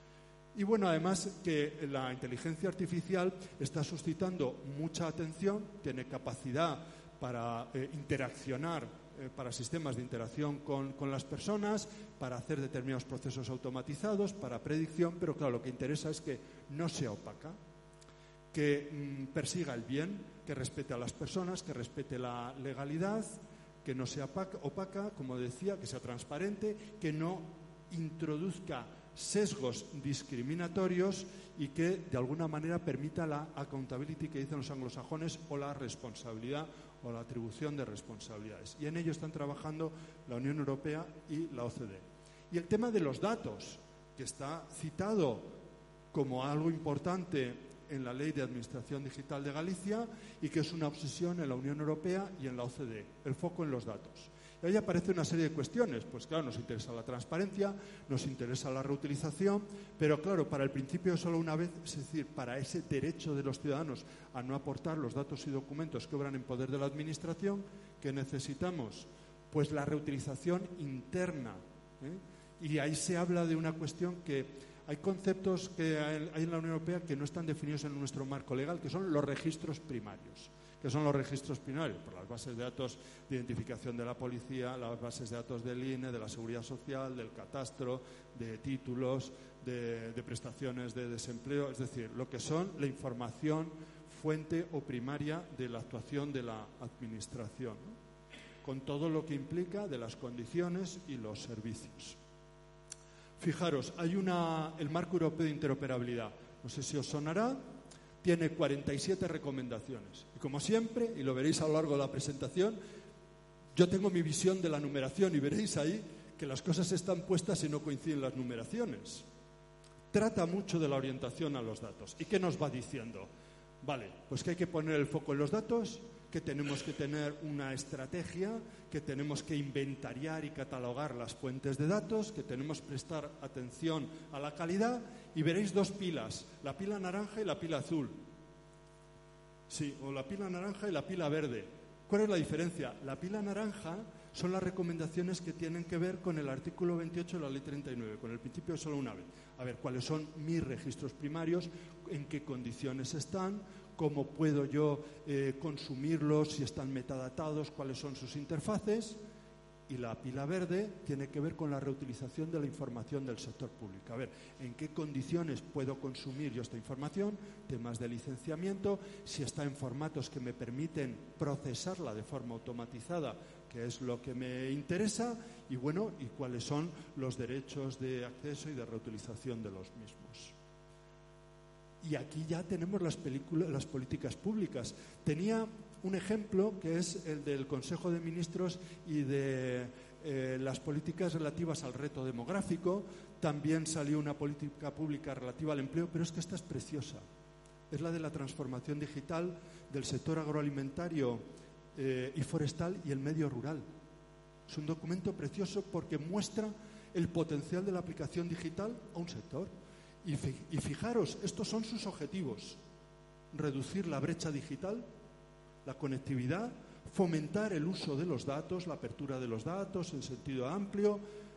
Y bueno, además que la inteligencia artificial está suscitando mucha atención, tiene capacidad para interaccionar, para sistemas de interacción con las personas, para hacer determinados procesos automatizados, para predicción, pero claro, lo que interesa es que no sea opaca, que persiga el bien, que respete a las personas, que respete la legalidad, que no sea opaca, como decía, que sea transparente, que no introduzca sesgos discriminatorios y que de alguna manera permita la accountability que dicen los anglosajones, o la responsabilidad o la atribución de responsabilidades. Y en ello están trabajando la Unión Europea y la OCDE. Y el tema de los datos, que está citado como algo importante en la Ley de Administración Digital de Galicia y que es una obsesión en la Unión Europea y en la OCDE, el foco en los datos. Y ahí aparece una serie de cuestiones. Pues claro, nos interesa la transparencia, nos interesa la reutilización, pero claro, para el principio de solo una vez, es decir, para ese derecho de los ciudadanos a no aportar los datos y documentos que obran en poder de la Administración, ¿qué necesitamos? Pues la reutilización interna. Y ahí se habla de una cuestión que hay conceptos que hay en la Unión Europea que no están definidos en nuestro marco legal, que son los registros primarios. ¿Qué son los registros primarios? Por las bases de datos de identificación de la policía, las bases de datos del INE, de la Seguridad Social, del catastro, de títulos, de prestaciones de desempleo, es decir, lo que son la información fuente o primaria de la actuación de la Administración, ¿no? Con todo lo que implica de las condiciones y los servicios. Fijaros, hay el Marco Europeo de Interoperabilidad, no sé si os sonará, tiene 47 recomendaciones. Y como siempre, y lo veréis a lo largo de la presentación, yo tengo mi visión de la numeración y veréis ahí que las cosas están puestas y no coinciden las numeraciones. Trata mucho de la orientación a los datos. ¿Y qué nos va diciendo? Vale, pues que hay que poner el foco en los datos, que tenemos que tener una estrategia, que tenemos que inventariar y catalogar las fuentes de datos, que tenemos que prestar atención a la calidad, y veréis dos pilas, la pila naranja y la pila azul. Sí, o la pila naranja y la pila verde. ¿Cuál es la diferencia? La pila naranja son las recomendaciones que tienen que ver con el artículo 28 de la Ley 39, con el principio de solo una vez. A ver, ¿cuáles son mis registros primarios? ¿En qué condiciones están? ¿Cómo puedo yo consumirlos? Si están metadatados, ¿cuáles son sus interfaces? Y la pila verde tiene que ver con la reutilización de la información del sector público. A ver, ¿en qué condiciones puedo consumir yo esta información? Temas de licenciamiento, si está en formatos que me permiten procesarla de forma automatizada, que es lo que me interesa, y bueno, y cuáles son los derechos de acceso y de reutilización de los mismos. Y aquí ya tenemos las políticas públicas. Tenía un ejemplo que es el del Consejo de Ministros y de las políticas relativas al reto demográfico. También salió una política pública relativa al empleo, pero es que esta es preciosa. Es la de la transformación digital del sector agroalimentario y forestal y el medio rural. Es un documento precioso porque muestra el potencial de la aplicación digital a un sector. Y fijaros, estos son sus objetivos: reducir la brecha digital, la conectividad, fomentar el uso de los datos, la apertura de los datos en sentido amplio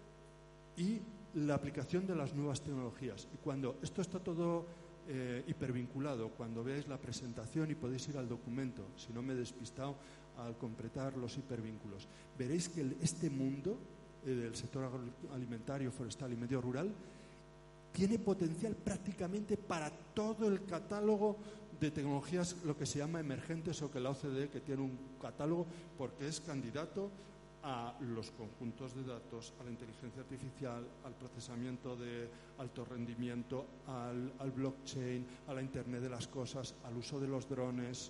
y la aplicación de las nuevas tecnologías. Y cuando esto está todo hipervinculado, cuando veáis la presentación y podéis ir al documento, si no me he despistado al completar los hipervínculos, veréis que este mundo del sector agroalimentario, forestal y medio rural tiene potencial prácticamente para todo el catálogo de tecnologías, lo que se llama emergentes, o que la OCDE, que tiene un catálogo, porque es candidato a los conjuntos de datos, a la inteligencia artificial, al procesamiento de alto rendimiento, al blockchain, a la Internet de las cosas, al uso de los drones,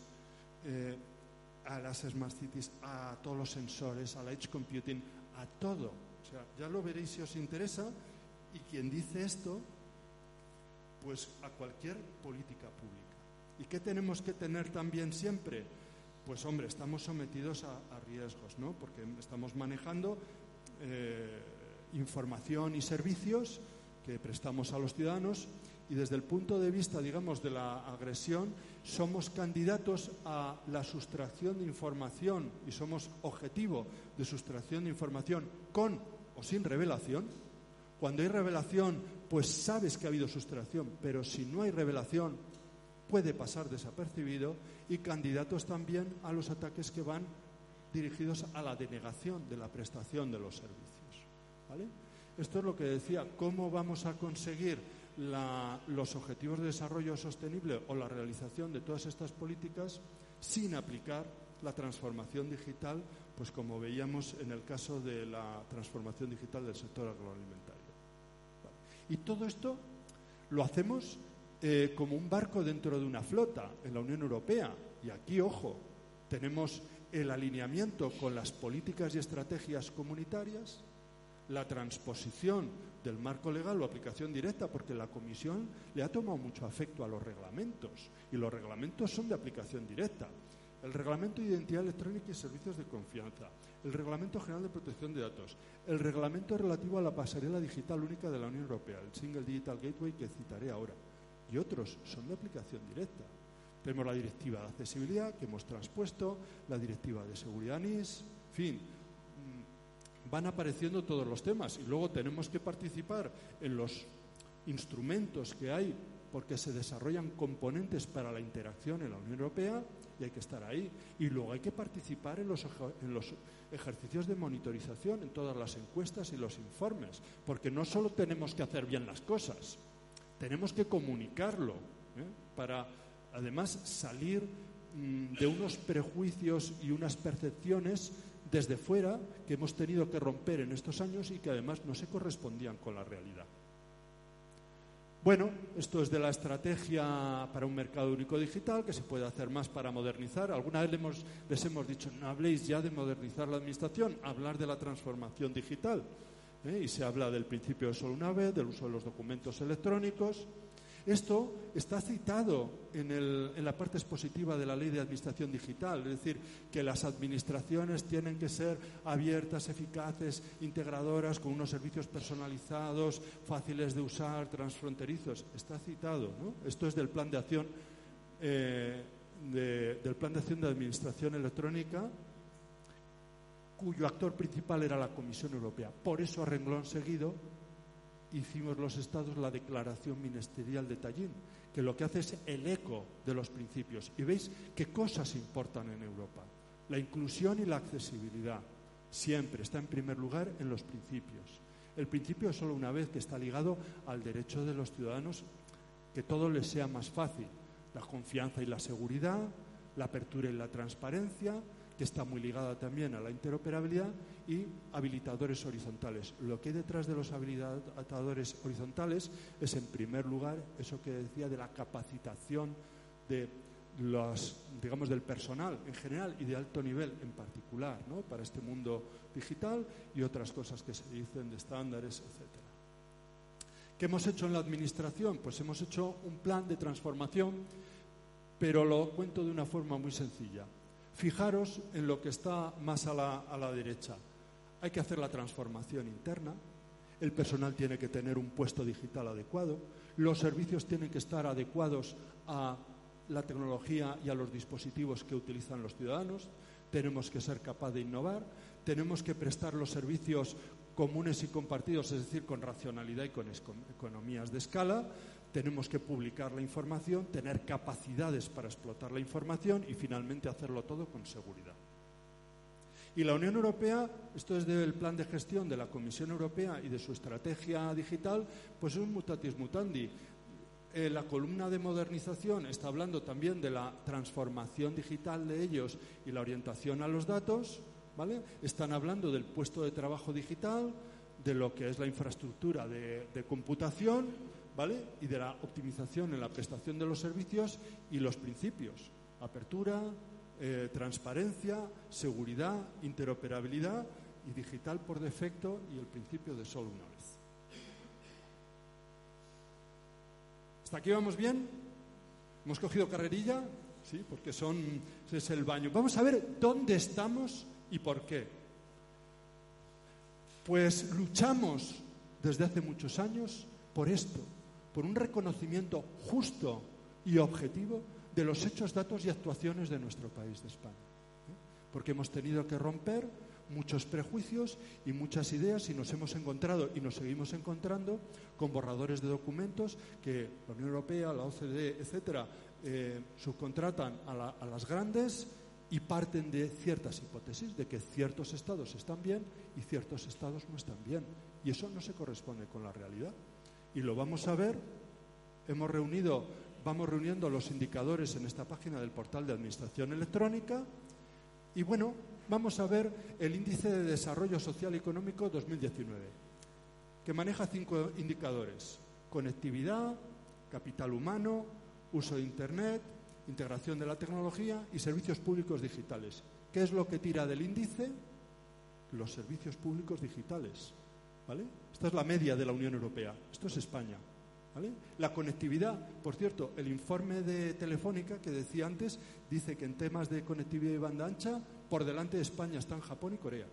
a las smart cities, a todos los sensores, al edge computing, a todo. O sea, ya lo veréis si os interesa. Y quien dice esto, pues a cualquier política pública. ¿Y qué tenemos que tener también siempre? Pues hombre, estamos sometidos a riesgos, ¿no? Porque estamos manejando información y servicios que prestamos a los ciudadanos, y desde el punto de vista, digamos, de la agresión, somos candidatos a la sustracción de información y somos objetivo de sustracción de información con o sin revelación. Cuando hay revelación pues sabes que ha habido sustracción, pero si no hay revelación puede pasar desapercibido, y candidatos también a los ataques que van dirigidos a la denegación de la prestación de los servicios, ¿vale? Esto es lo que decía, ¿cómo vamos a conseguir los objetivos de desarrollo sostenible o la realización de todas estas políticas sin aplicar la transformación digital, pues como veíamos en el caso de la transformación digital del sector agroalimentario? ¿Vale? Y todo esto lo hacemos como un barco dentro de una flota en la Unión Europea. Y aquí, ojo, tenemos el alineamiento con las políticas y estrategias comunitarias, la transposición del marco legal o aplicación directa, porque la Comisión le ha tomado mucho afecto a los reglamentos, y los reglamentos son de aplicación directa. El Reglamento de Identidad Electrónica y Servicios de Confianza, el Reglamento General de Protección de Datos, el Reglamento relativo a la pasarela digital única de la Unión Europea, el Single Digital Gateway, que citaré ahora, y otros son de aplicación directa. Tenemos la Directiva de Accesibilidad, que hemos transpuesto, la Directiva de Seguridad NIS, en fin, van apareciendo todos los temas, y luego tenemos que participar en los instrumentos que hay, porque se desarrollan componentes para la interacción en la Unión Europea, y hay que estar ahí. Y luego hay que participar en los ejercicios de monitorización, en todas las encuestas y los informes, porque no solo tenemos que hacer bien las cosas, tenemos que comunicarlo, para además salir de unos prejuicios y unas percepciones desde fuera que hemos tenido que romper en estos años y que además no se correspondían con la realidad. Bueno, esto es de la estrategia para un mercado único digital, que se puede hacer más para modernizar. Alguna vez les hemos dicho, no habléis ya de modernizar la administración, hablar de la transformación digital. Y se habla del principio de solo una vez, del uso de los documentos electrónicos. Esto está citado en la parte expositiva de la Ley de Administración Digital, es decir, que las administraciones tienen que ser abiertas, eficaces, integradoras, con unos servicios personalizados, fáciles de usar, transfronterizos. Está citado, ¿no? Esto es del Plan de Acción del Plan de Acción de Administración Electrónica, cuyo actor principal era la Comisión Europea. Por eso, a renglón seguido, hicimos los Estados la Declaración Ministerial de Tallinn, que lo que hace es el eco de los principios. Y veis qué cosas importan en Europa. La inclusión y la accesibilidad siempre está en primer lugar en los principios. El principio es solo una vez, que está ligado al derecho de los ciudadanos, que todo les sea más fácil. La confianza y la seguridad, la apertura y la transparencia, que está muy ligada también a la interoperabilidad, y habilitadores horizontales. Lo que hay detrás de los habilitadores horizontales es, en primer lugar, eso que decía de la capacitación de del personal en general y de alto nivel en particular, ¿no?, para este mundo digital, y otras cosas que se dicen de estándares, etcétera. ¿Qué hemos hecho en la administración? Pues hemos hecho un plan de transformación, pero lo cuento de una forma muy sencilla. Fijaros en lo que está más a la derecha. Hay que hacer la transformación interna, el personal tiene que tener un puesto digital adecuado, los servicios tienen que estar adecuados a la tecnología y a los dispositivos que utilizan los ciudadanos, tenemos que ser capaces de innovar, tenemos que prestar los servicios comunes y compartidos, es decir, con racionalidad y con economías de escala. Tenemos que publicar la información, tener capacidades para explotar la información y, finalmente, hacerlo todo con seguridad. Y la Unión Europea, esto es del plan de gestión de la Comisión Europea y de su estrategia digital, pues es un mutatis mutandi. La columna de modernización está hablando también de la transformación digital de ellos y la orientación a los datos, ¿vale? Están hablando del puesto de trabajo digital, de lo que es la infraestructura de computación, ¿vale?, y de la optimización en la prestación de los servicios, y los principios: apertura, transparencia, seguridad, interoperabilidad y digital por defecto, y el principio de solo una vez. ¿Hasta aquí vamos bien? ¿Hemos cogido carrerilla? Sí, porque es el baño. Vamos a ver dónde estamos y por qué. Pues luchamos desde hace muchos años por esto, por un reconocimiento justo y objetivo de los hechos, datos y actuaciones de nuestro país, de España. Porque hemos tenido que romper muchos prejuicios y muchas ideas, y nos hemos encontrado y nos seguimos encontrando con borradores de documentos que la Unión Europea, la OCDE, etcétera, subcontratan a las grandes y parten de ciertas hipótesis de que ciertos estados están bien y ciertos estados no están bien, y eso no se corresponde con la realidad. Y lo vamos a ver. Vamos reuniendo los indicadores en esta página del portal de Administración Electrónica, y bueno, vamos a ver el Índice de Desarrollo Social y Económico 2019, que maneja 5 indicadores: conectividad, capital humano, uso de Internet, integración de la tecnología y servicios públicos digitales. ¿Qué es lo que tira del índice? Los servicios públicos digitales, ¿vale? Esta es la media de la Unión Europea, esto es España, ¿vale? La conectividad, por cierto, el informe de Telefónica que decía antes, dice que en temas de conectividad y banda ancha, por delante de España están Japón y Corea.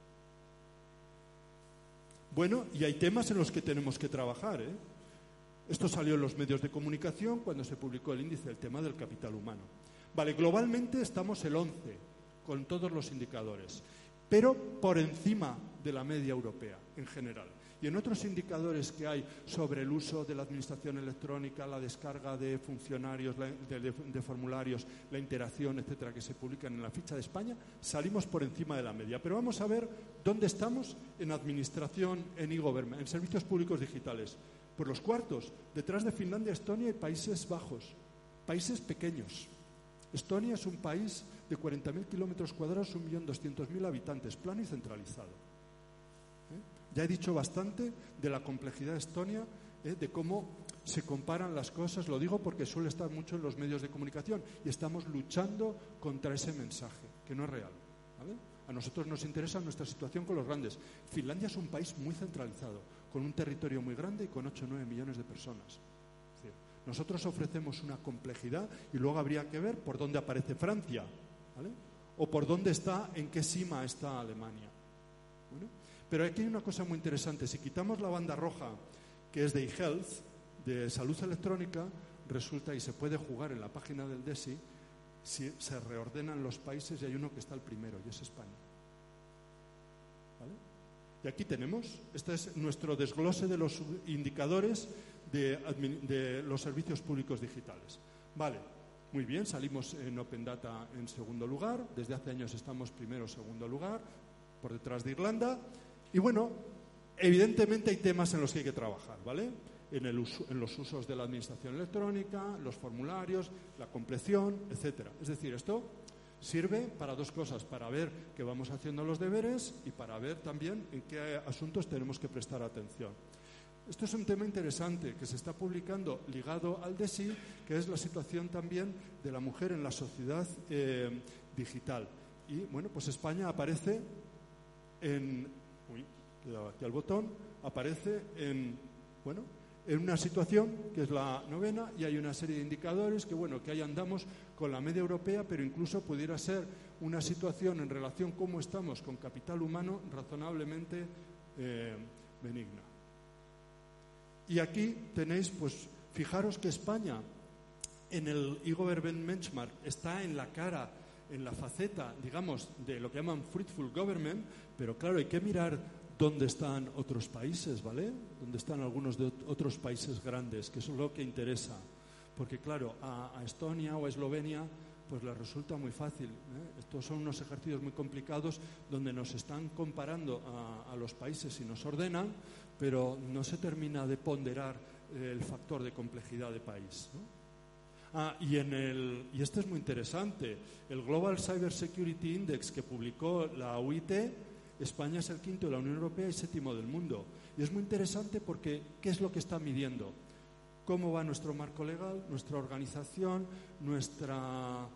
Bueno, y hay temas en los que tenemos que trabajar, ¿eh? Esto salió en los medios de comunicación cuando se publicó el índice del tema del capital humano. Vale, globalmente estamos el 11 con todos los indicadores, pero por encima de la media europea en general. Y en otros indicadores que hay sobre el uso de la administración electrónica, la descarga de funcionarios, de formularios, la interacción, etcétera, que se publican en la ficha de España, salimos por encima de la media. Pero vamos a ver dónde estamos en administración, en e-government, en servicios públicos digitales. Pues los cuartos, detrás de Finlandia, Estonia y Países Bajos, países pequeños. Estonia es un país de 40.000 kilómetros cuadrados, 1.200.000 habitantes, plano y centralizado. Ya he dicho bastante de la complejidad de Estonia, de cómo se comparan las cosas. Lo digo porque suele estar mucho en los medios de comunicación y estamos luchando contra ese mensaje, que no es real, ¿vale? A nosotros nos interesa nuestra situación con los grandes. Finlandia es un país muy centralizado, con un territorio muy grande y con 8 o 9 millones de personas. Es decir, nosotros ofrecemos una complejidad y luego habría que ver por dónde aparece Francia, ¿vale? O por dónde está, en qué cima está Alemania. ¿Bueno? Pero aquí hay una cosa muy interesante. Si quitamos la banda roja, que es de e-health, de salud electrónica, resulta, y se puede jugar en la página del DESI, si se reordenan los países y hay uno que está el primero, y es España. ¿Vale? Y aquí tenemos, este es nuestro desglose de los indicadores de los servicios públicos digitales. Vale, muy bien, salimos en Open Data en segundo lugar, desde hace años estamos primero o segundo lugar, por detrás de Irlanda, y bueno, evidentemente hay temas en los que hay que trabajar, ¿vale? En los usos de la administración electrónica, los formularios, la compleción, etcétera. Es decir, esto sirve para dos cosas: para ver que vamos haciendo los deberes y para ver también en qué asuntos tenemos que prestar atención. Esto es un tema interesante que se está publicando ligado al DESI, que es la situación también de la mujer en la sociedad digital. Y bueno, pues España aparece en... Uy, cuidado aquí al botón. Aparece en una situación que es la 9ª, y hay una serie de indicadores que, bueno, que ahí andamos con la media europea, pero incluso pudiera ser una situación en relación cómo estamos con capital humano razonablemente benigna. Y aquí tenéis, pues, fijaros que España en el e-government benchmark está en la cara, en la faceta, digamos, de lo que llaman fruitful government, pero claro, hay que mirar dónde están otros países, ¿vale? Dónde están algunos de otros países grandes, que eso es lo que interesa. Porque claro, a Estonia o a Eslovenia pues les resulta muy fácil, ¿eh? Estos son unos ejercicios muy complicados donde nos están comparando a los países y nos ordenan, pero no se termina de ponderar el factor de complejidad de país, ¿no? Y este es muy interesante. El Global Cyber Security Index que publicó la UIT, España es el 5º de la Unión Europea y 7º del mundo. Y es muy interesante porque ¿qué es lo que está midiendo? ¿Cómo va nuestro marco legal, nuestra organización, nuestra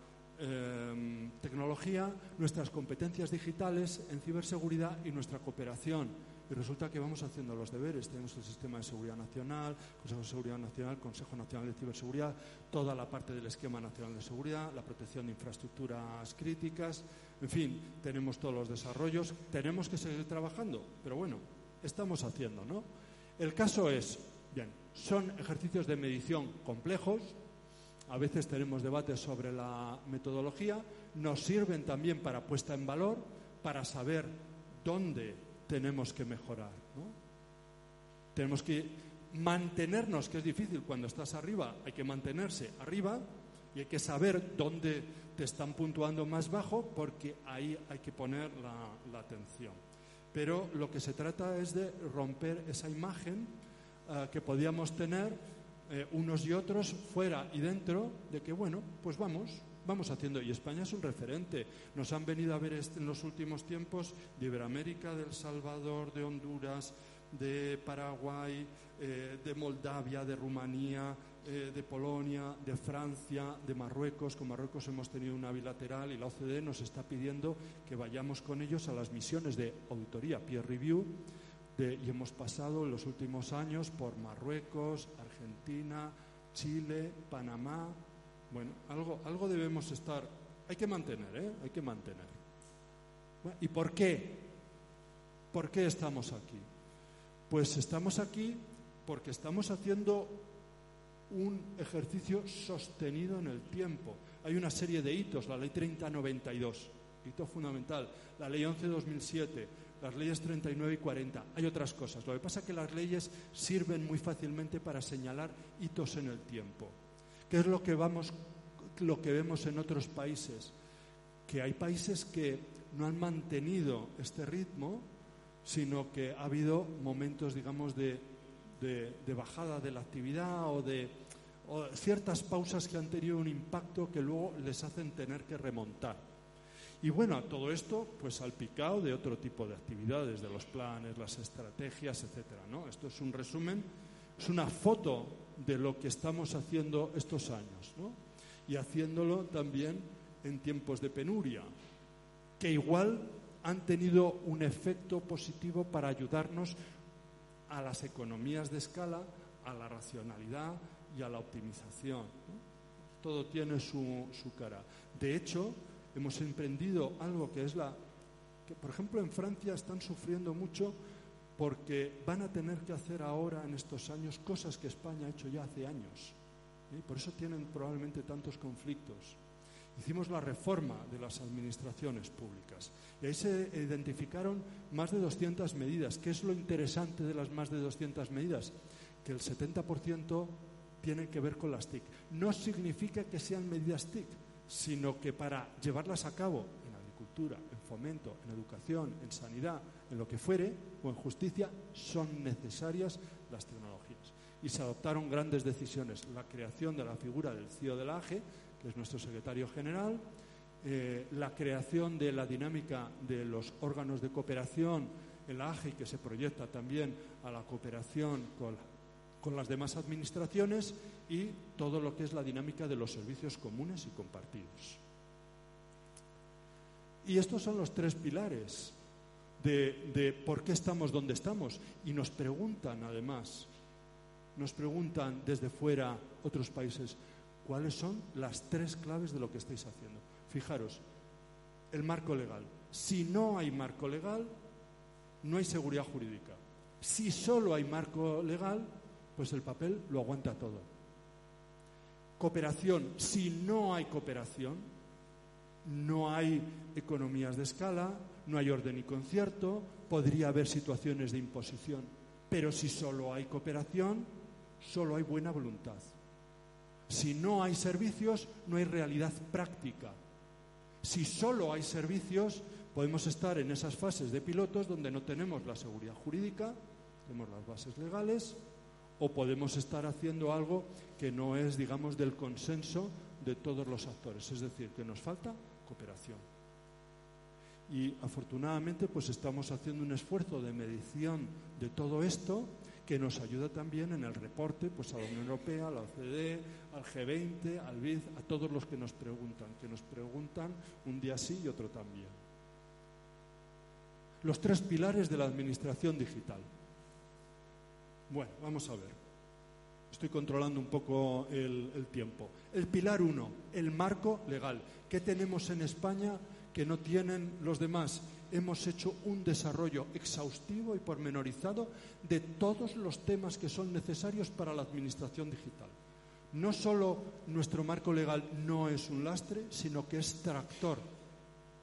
tecnología, nuestras competencias digitales en ciberseguridad y nuestra cooperación? Y resulta que vamos haciendo los deberes. Tenemos el Sistema de Seguridad Nacional, Consejo de Seguridad Nacional, Consejo Nacional de Ciberseguridad, toda la parte del Esquema Nacional de Seguridad, la protección de infraestructuras críticas. En fin, tenemos todos los desarrollos. Tenemos que seguir trabajando, pero bueno, estamos haciendo, ¿no? El caso es, bien, son ejercicios de medición complejos. A veces tenemos debates sobre la metodología. Nos sirven también para puesta en valor, para saber dónde tenemos que mejorar, ¿no? Tenemos que mantenernos, que es difícil cuando estás arriba, hay que mantenerse arriba y hay que saber dónde te están puntuando más bajo, porque ahí hay que poner la atención. Pero lo que se trata es de romper esa imagen que podíamos tener unos y otros, fuera y dentro, de que bueno, pues vamos haciendo, y España es un referente. Nos han venido a ver en los últimos tiempos de Iberoamérica, de El Salvador, de Honduras, de Paraguay, de Moldavia, de Rumanía, de Polonia, de Francia, de Marruecos. Con Marruecos hemos tenido una bilateral y la OCDE nos está pidiendo que vayamos con ellos a las misiones de auditoría, peer review, y hemos pasado en los últimos años por Marruecos, Argentina, Chile, Panamá. Bueno, algo debemos estar, hay que mantener, hay que mantener. Bueno, ¿y por qué? ¿Por qué estamos aquí? Pues estamos aquí porque estamos haciendo un ejercicio sostenido en el tiempo. Hay una serie de hitos, la ley 3092, hito fundamental, la ley 11/2007, las leyes 39 y 40. Hay otras cosas. Lo que pasa es que las leyes sirven muy fácilmente para señalar hitos en el tiempo. ¿Qué es lo que vemos en otros países? Que hay países que no han mantenido este ritmo, sino que ha habido momentos, digamos, de bajada de la actividad o ciertas pausas que han tenido un impacto que luego les hacen tener que remontar. Y bueno, a todo esto, pues salpicado de otro tipo de actividades, de los planes, las estrategias, etcétera, ¿no? Esto es un resumen, es una foto de lo que estamos haciendo estos años, ¿no? Y haciéndolo también en tiempos de penuria, que igual han tenido un efecto positivo para ayudarnos a las economías de escala, a la racionalidad y a la optimización, ¿no? Todo tiene su cara. De hecho, hemos emprendido algo que por ejemplo, en Francia están sufriendo mucho porque van a tener que hacer ahora, en estos años, cosas que España ha hecho ya hace años. Por eso tienen probablemente tantos conflictos. Hicimos la reforma de las administraciones públicas y ahí se identificaron más de 200 medidas. ¿Qué es lo interesante de las más de 200 medidas? Que el 70% tienen que ver con las TIC. No significa que sean medidas TIC, sino que para llevarlas a cabo en agricultura, en fomento, en educación, en sanidad, en lo que fuere, o en justicia, son necesarias las tecnologías. Y se adoptaron grandes decisiones. La creación de la figura del CEO de la AGE, que es nuestro secretario general, la creación de la dinámica de los órganos de cooperación en la AGE, que se proyecta también a la cooperación con las demás administraciones, y todo lo que es la dinámica de los servicios comunes y compartidos. Y estos son los tres pilares de por qué estamos donde estamos. Y nos preguntan, además, desde fuera otros países, ¿cuáles son las tres claves de lo que estáis haciendo? Fijaros, el marco legal. Si no hay marco legal, no hay seguridad jurídica. Si solo hay marco legal, pues el papel lo aguanta todo. Cooperación. Si no hay cooperación, no hay economías de escala, no hay orden y concierto, podría haber situaciones de imposición. Pero si solo hay cooperación, solo hay buena voluntad. Si no hay servicios, no hay realidad práctica. Si solo hay servicios, podemos estar en esas fases de pilotos donde no tenemos la seguridad jurídica, tenemos las bases legales, o podemos estar haciendo algo que no es, digamos, del consenso de todos los actores. Es decir, que nos falta cooperación. Y afortunadamente, pues estamos haciendo un esfuerzo de medición de todo esto que nos ayuda también en el reporte, pues a la Unión Europea, a la OCDE, al G20, al BID, a todos los que nos preguntan un día sí y otro también. Los tres pilares de la administración digital. Bueno, vamos a ver. Estoy controlando un poco el tiempo. El pilar 1, el marco legal. ¿Qué tenemos en España que no tienen los demás? Hemos hecho un desarrollo exhaustivo y pormenorizado de todos los temas que son necesarios para la administración digital. No solo nuestro marco legal no es un lastre, sino que es tractor.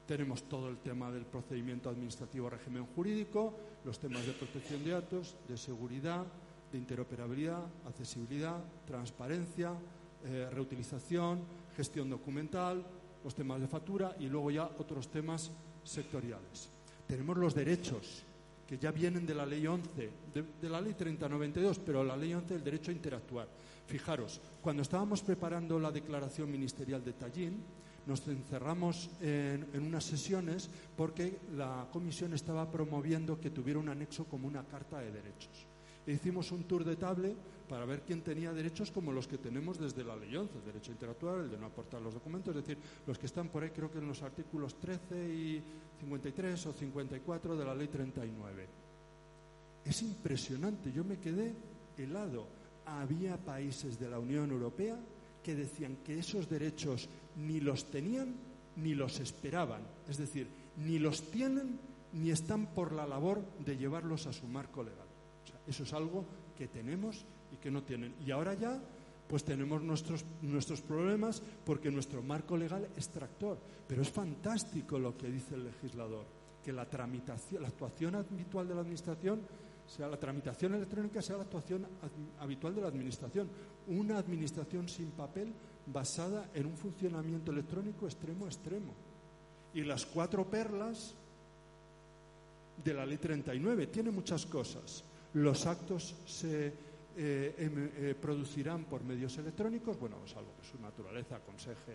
tenemos todo el tema del procedimiento administrativo, régimen jurídico, los temas de protección de datos, de seguridad, de interoperabilidad, accesibilidad, transparencia, reutilización, gestión documental, los temas de factura y luego ya otros temas sectoriales. Tenemos los derechos, que ya vienen de la Ley 11, de la Ley 3092, pero la Ley 11 del derecho a interactuar. Fijaros, cuando estábamos preparando la declaración ministerial de Tallinn, nos encerramos en unas sesiones porque la comisión estaba promoviendo que tuviera un anexo como una carta de derechos. E hicimos un tour de table para ver quién tenía derechos como los que tenemos desde la Ley 11, el derecho a interactuar, el de no aportar los documentos, es decir, los que están por ahí creo que en los artículos 13 y 53 o 54 de la Ley 39. Es impresionante, yo me quedé helado. Había países de la Unión Europea que decían que esos derechos ni los tenían ni los esperaban, es decir, ni los tienen ni están por la labor de llevarlos a su marco legal. O sea, eso es algo que tenemos y que no tienen. Y ahora ya pues tenemos nuestros problemas porque nuestro marco legal es tractor. Pero es fantástico lo que dice el legislador, que la tramitación, la actuación habitual de la Administración, sea la tramitación electrónica, sea la actuación habitual de la Administración. Una Administración sin papel basada en un funcionamiento electrónico extremo a extremo. Y las 4 perlas de la Ley 39 tiene muchas cosas. Los actos se producirán por medios electrónicos, bueno, es algo que su naturaleza aconseje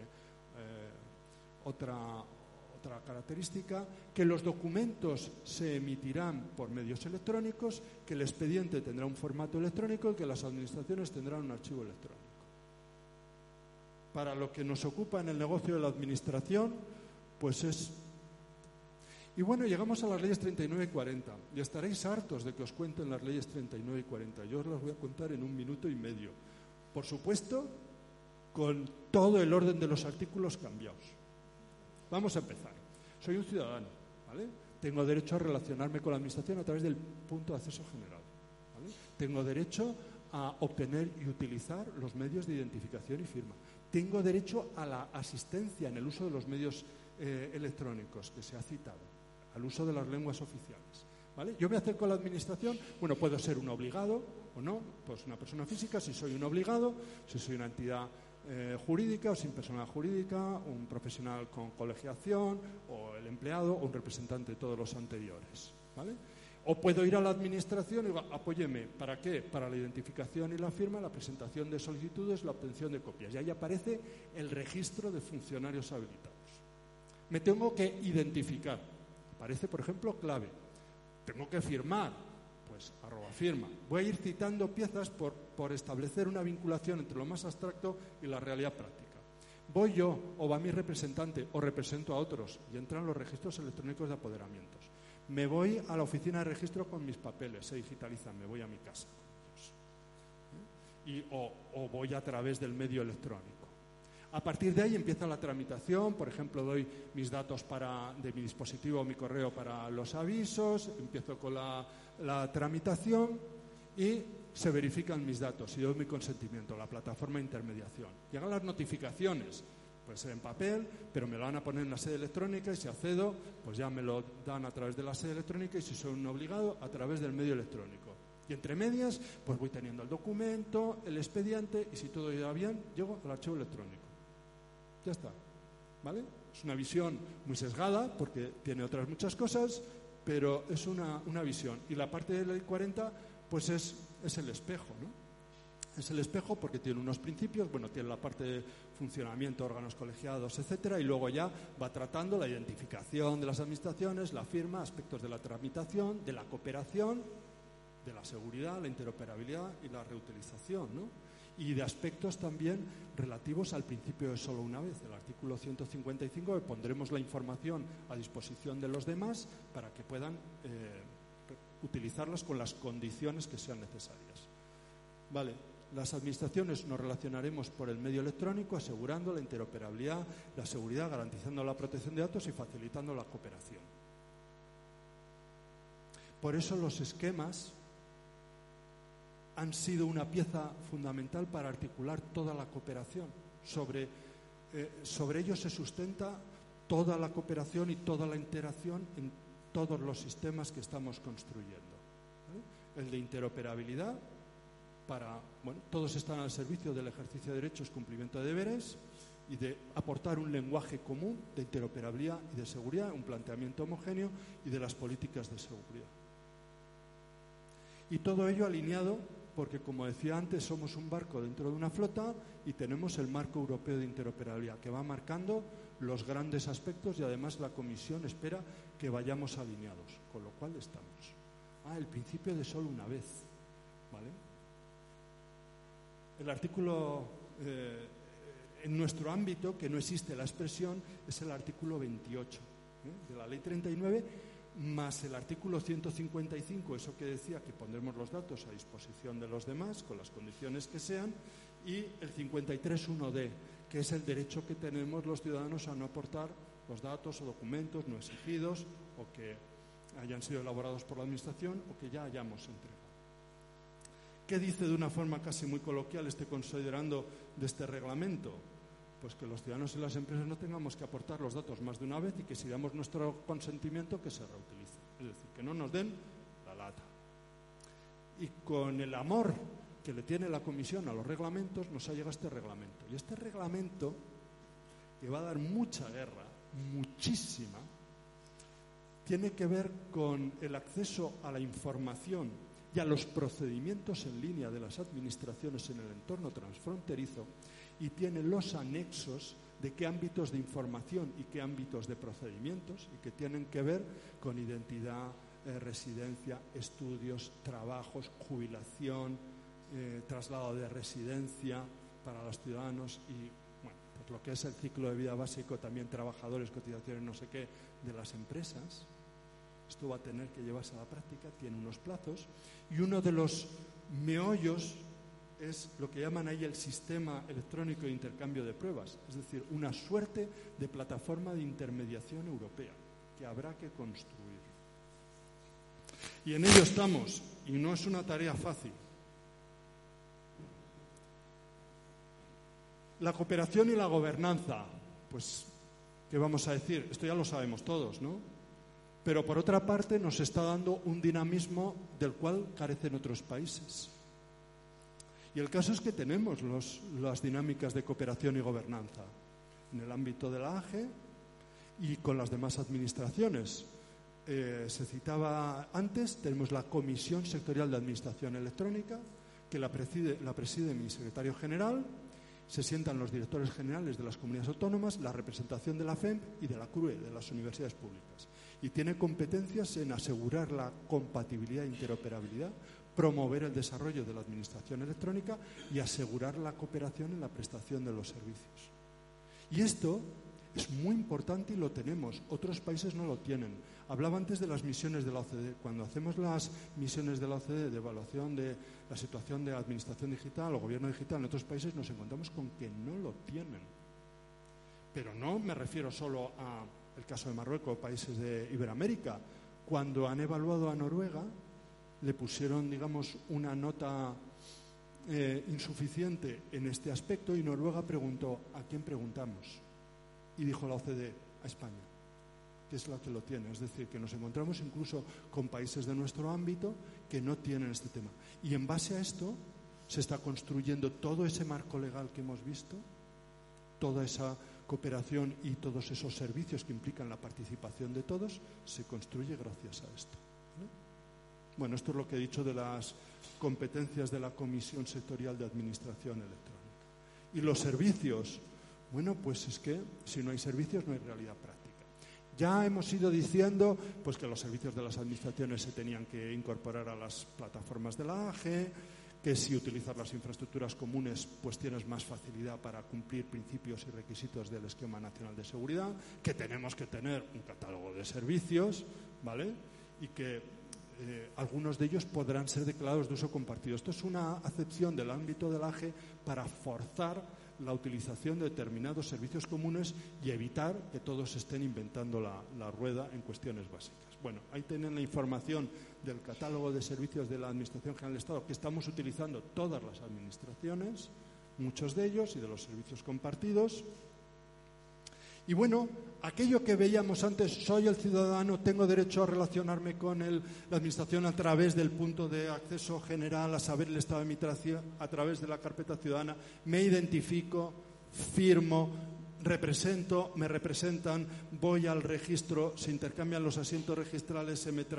otra característica, que los documentos se emitirán por medios electrónicos, que el expediente tendrá un formato electrónico y que las administraciones tendrán un archivo electrónico. Para lo que nos ocupa en el negocio de la administración, pues es... Y bueno, llegamos a las leyes 39 y 40, y estaréis hartos de que os cuenten las leyes 39 y 40. Yo os las voy a contar en 1 minuto y medio. Por supuesto, con todo el orden de los artículos cambiados. Vamos a empezar. Soy un ciudadano, ¿vale? Tengo derecho a relacionarme con la Administración a través del punto de acceso general, ¿vale? Tengo derecho a obtener y utilizar los medios de identificación y firma. Tengo derecho a la asistencia en el uso de los medios electrónicos, que se ha citado, al uso de las lenguas oficiales, ¿vale? Yo me acerco a la Administración, bueno, puedo ser un obligado o no, pues una persona física, si soy un obligado, si soy una entidad jurídica o sin personal jurídica, un profesional con colegiación o el empleado o un representante de todos los anteriores, ¿vale? O puedo ir a la Administración y digo, apóyeme, ¿para qué? Para la identificación y la firma, la presentación de solicitudes, la obtención de copias. Y ahí aparece el registro de funcionarios habilitados. Me tengo que identificar. Aparece, por ejemplo, clave. Tengo que firmar. Pues @firma. Voy a ir citando piezas por establecer una vinculación entre lo más abstracto y la realidad práctica. Voy yo, o va mi representante, o represento a otros, y entran los registros electrónicos de apoderamientos. Me voy a la oficina de registro con mis papeles, se digitalizan, me voy a mi casa con ellos. O voy a través del medio electrónico. A partir de ahí empieza la tramitación, por ejemplo, doy mis datos de mi dispositivo o mi correo para los avisos, empiezo con la tramitación y se verifican mis datos y doy mi consentimiento, la plataforma de intermediación. Llegan las notificaciones, puede ser en papel, pero me lo van a poner en la sede electrónica y si accedo, pues ya me lo dan a través de la sede electrónica y si soy un obligado, a través del medio electrónico. Y entre medias, pues voy teniendo el documento, el expediente y si todo irá bien, llego al archivo electrónico. Ya está, ¿vale? Es una visión muy sesgada porque tiene otras muchas cosas, pero es una visión. Y la parte de la Ley 40, pues es el espejo, ¿no? Es el espejo porque tiene unos principios, bueno, tiene la parte de funcionamiento, órganos colegiados, etcétera, y luego ya va tratando la identificación de las administraciones, la firma, aspectos de la tramitación, de la cooperación, de la seguridad, la interoperabilidad y la reutilización, ¿no? Y de aspectos también relativos al principio de solo una vez, el artículo 155, que pondremos la información a disposición de los demás para que puedan utilizarlas con las condiciones que sean necesarias. Vale, las administraciones nos relacionaremos por el medio electrónico, asegurando la interoperabilidad, la seguridad, garantizando la protección de datos y facilitando la cooperación. Por eso los esquemas han sido una pieza fundamental para articular toda la cooperación. Sobre ello se sustenta toda la cooperación y toda la interacción en todos los sistemas que estamos construyendo, ¿vale? El de interoperabilidad para, todos están al servicio del ejercicio de derechos, cumplimiento de deberes y de aportar un lenguaje común de interoperabilidad y de seguridad, un planteamiento homogéneo y de las políticas de seguridad. Y todo ello alineado porque, como decía antes, somos un barco dentro de una flota y tenemos el marco europeo de interoperabilidad que va marcando los grandes aspectos y además la Comisión espera que vayamos alineados, con lo cual estamos. El principio de solo una vez, ¿vale? El artículo, en nuestro ámbito, que no existe la expresión, es el artículo 28 de la Ley 39, más el artículo 155, eso que decía que pondremos los datos a disposición de los demás, con las condiciones que sean, y el 53.1d, que es el derecho que tenemos los ciudadanos a no aportar los datos o documentos no exigidos o que hayan sido elaborados por la Administración o que ya hayamos entregado. ¿Qué dice de una forma casi muy coloquial este considerando de este reglamento? Pues que los ciudadanos y las empresas no tengamos que aportar los datos más de una vez y que si damos nuestro consentimiento que se reutilice. Es decir, que no nos den la lata. Y con el amor que le tiene la Comisión a los reglamentos, nos ha llegado este reglamento. Y este reglamento, que va a dar mucha guerra, muchísima, tiene que ver con el acceso a la información y a los procedimientos en línea de las administraciones en el entorno transfronterizo y tiene los anexos de qué ámbitos de información y qué ámbitos de procedimientos y que tienen que ver con identidad, residencia, estudios, trabajos, jubilación, traslado de residencia para los ciudadanos y pues lo que es el ciclo de vida básico, también trabajadores, cotizaciones, no sé qué, de las empresas. Esto va a tener que llevarse a la práctica, tiene unos plazos y uno de los meollos es lo que llaman ahí el sistema electrónico de intercambio de pruebas, es decir, una suerte de plataforma de intermediación europea que habrá que construir. Y en ello estamos, y no es una tarea fácil. La cooperación y la gobernanza, pues, ¿qué vamos a decir? Esto ya lo sabemos todos, ¿no? Pero por otra parte nos está dando un dinamismo del cual carecen otros países. Y el caso es que tenemos las dinámicas de cooperación y gobernanza en el ámbito de la AGE y con las demás administraciones. Se citaba antes, tenemos la Comisión Sectorial de Administración Electrónica, que la preside mi secretario general. Se sientan los directores generales de las comunidades autónomas, la representación de la FEMP y de la CRUE, de las universidades públicas. Y tiene competencias en asegurar la compatibilidad e interoperabilidad, promover el desarrollo de la administración electrónica y asegurar la cooperación en la prestación de los servicios. Y esto es muy importante y lo tenemos. Otros países no lo tienen. Hablaba antes de las misiones de la OCDE. Cuando hacemos las misiones de la OCDE de evaluación de la situación de administración digital o gobierno digital en otros países, nos encontramos con que no lo tienen. Pero no me refiero solo al caso de Marruecos o países de Iberoamérica. Cuando han evaluado a Noruega, le pusieron, digamos, una nota insuficiente en este aspecto y Noruega preguntó, ¿a quién preguntamos? Y dijo la OCDE, a España, que es la que lo tiene. Es decir, que nos encontramos incluso con países de nuestro ámbito que no tienen este tema. Y en base a esto se está construyendo todo ese marco legal que hemos visto, toda esa cooperación y todos esos servicios que implican la participación de todos, se construye gracias a esto. Bueno, esto es lo que he dicho de las competencias de la Comisión Sectorial de Administración Electrónica. Y los servicios, bueno, pues es que si no hay servicios no hay realidad práctica. Ya hemos ido diciendo pues que los servicios de las administraciones se tenían que incorporar a las plataformas de la AGE, que si utilizas las infraestructuras comunes pues tienes más facilidad para cumplir principios y requisitos del Esquema Nacional de Seguridad, que tenemos que tener un catálogo de servicios, ¿vale? Y que algunos de ellos podrán ser declarados de uso compartido. Esto es una acepción del ámbito del AGE para forzar la utilización de determinados servicios comunes y evitar que todos estén inventando la rueda en cuestiones básicas. Bueno, ahí tienen la información del catálogo de servicios de la Administración General del Estado que estamos utilizando todas las administraciones, muchos de ellos, y de los servicios compartidos. Y bueno, aquello que veíamos antes, soy el ciudadano, tengo derecho a relacionarme con la administración a través del punto de acceso general, a saber el estado de mi tráfico, a través de la carpeta ciudadana, me identifico, firmo, represento, me representan, voy al registro, se intercambian los asientos registrales, se me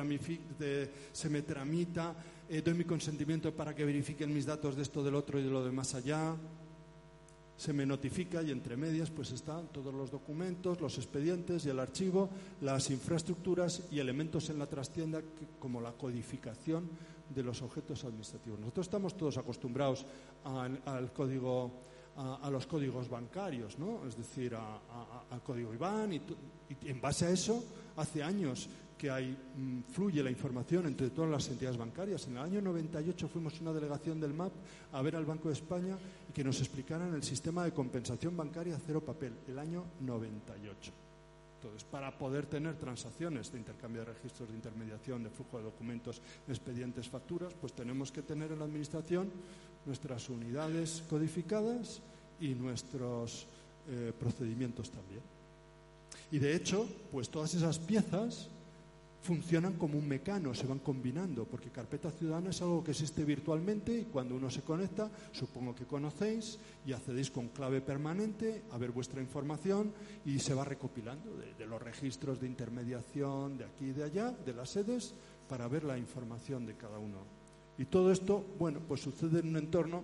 tramita, doy mi consentimiento para que verifiquen mis datos de esto, del otro y de lo de más allá. Se me notifica y entre medias pues están todos los documentos, los expedientes y el archivo, las infraestructuras y elementos en la trastienda como la codificación de los objetos administrativos. Nosotros estamos todos acostumbrados al código, a los códigos bancarios, ¿no? Es decir, al código IBAN y en base a eso hace años que fluye la información entre todas las entidades bancarias. En el año 98 fuimos una delegación del MAP a ver al Banco de España y que nos explicaran el sistema de compensación bancaria cero papel, el año 98. Entonces, para poder tener transacciones de intercambio de registros, de intermediación, de flujo de documentos, expedientes, facturas, pues tenemos que tener en la Administración nuestras unidades codificadas y nuestros procedimientos también. Y de hecho, pues todas esas piezas funcionan como un mecano, se van combinando, porque Carpeta Ciudadana es algo que existe virtualmente y cuando uno se conecta, supongo que conocéis, y accedéis con clave permanente a ver vuestra información y se va recopilando de los registros de intermediación de aquí y de allá, de las sedes, para ver la información de cada uno. Y todo esto, bueno, pues sucede en un entorno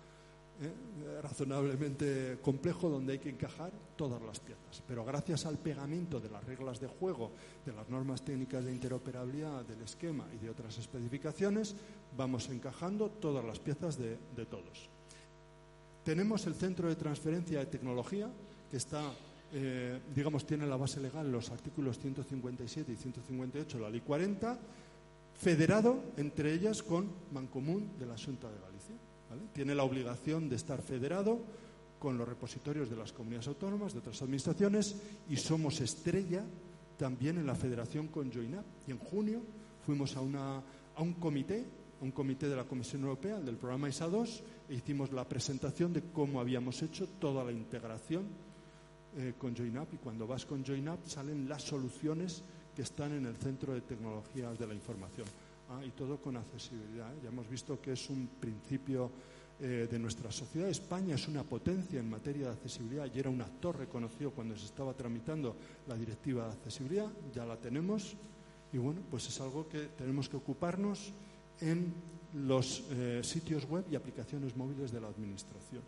razonablemente complejo donde hay que encajar todas las piezas. Pero gracias al pegamento de las reglas de juego, de las normas técnicas de interoperabilidad, del esquema y de otras especificaciones, vamos encajando todas las piezas de todos. Tenemos el Centro de Transferencia de Tecnología, que está, tiene la base legal en los artículos 157 y 158 de la Ley 40, federado entre ellas con Mancomún de la Xunta de Galicia. ¿Vale? Tiene la obligación de estar federado con los repositorios de las comunidades autónomas, de otras administraciones, y somos estrella también en la federación con Joinap. Y en junio fuimos a un comité de la Comisión Europea, del programa ISA 2, e hicimos la presentación de cómo habíamos hecho toda la integración con Joinap. Y cuando vas con Joinap salen las soluciones que están en el Centro de Tecnologías de la Información. Y todo con accesibilidad. Ya hemos visto que es un principio de nuestra sociedad. España es una potencia en materia de accesibilidad y era un actor reconocido cuando se estaba tramitando la directiva de accesibilidad. Ya la tenemos y bueno, pues es algo que tenemos que ocuparnos en los sitios web y aplicaciones móviles de la Administración.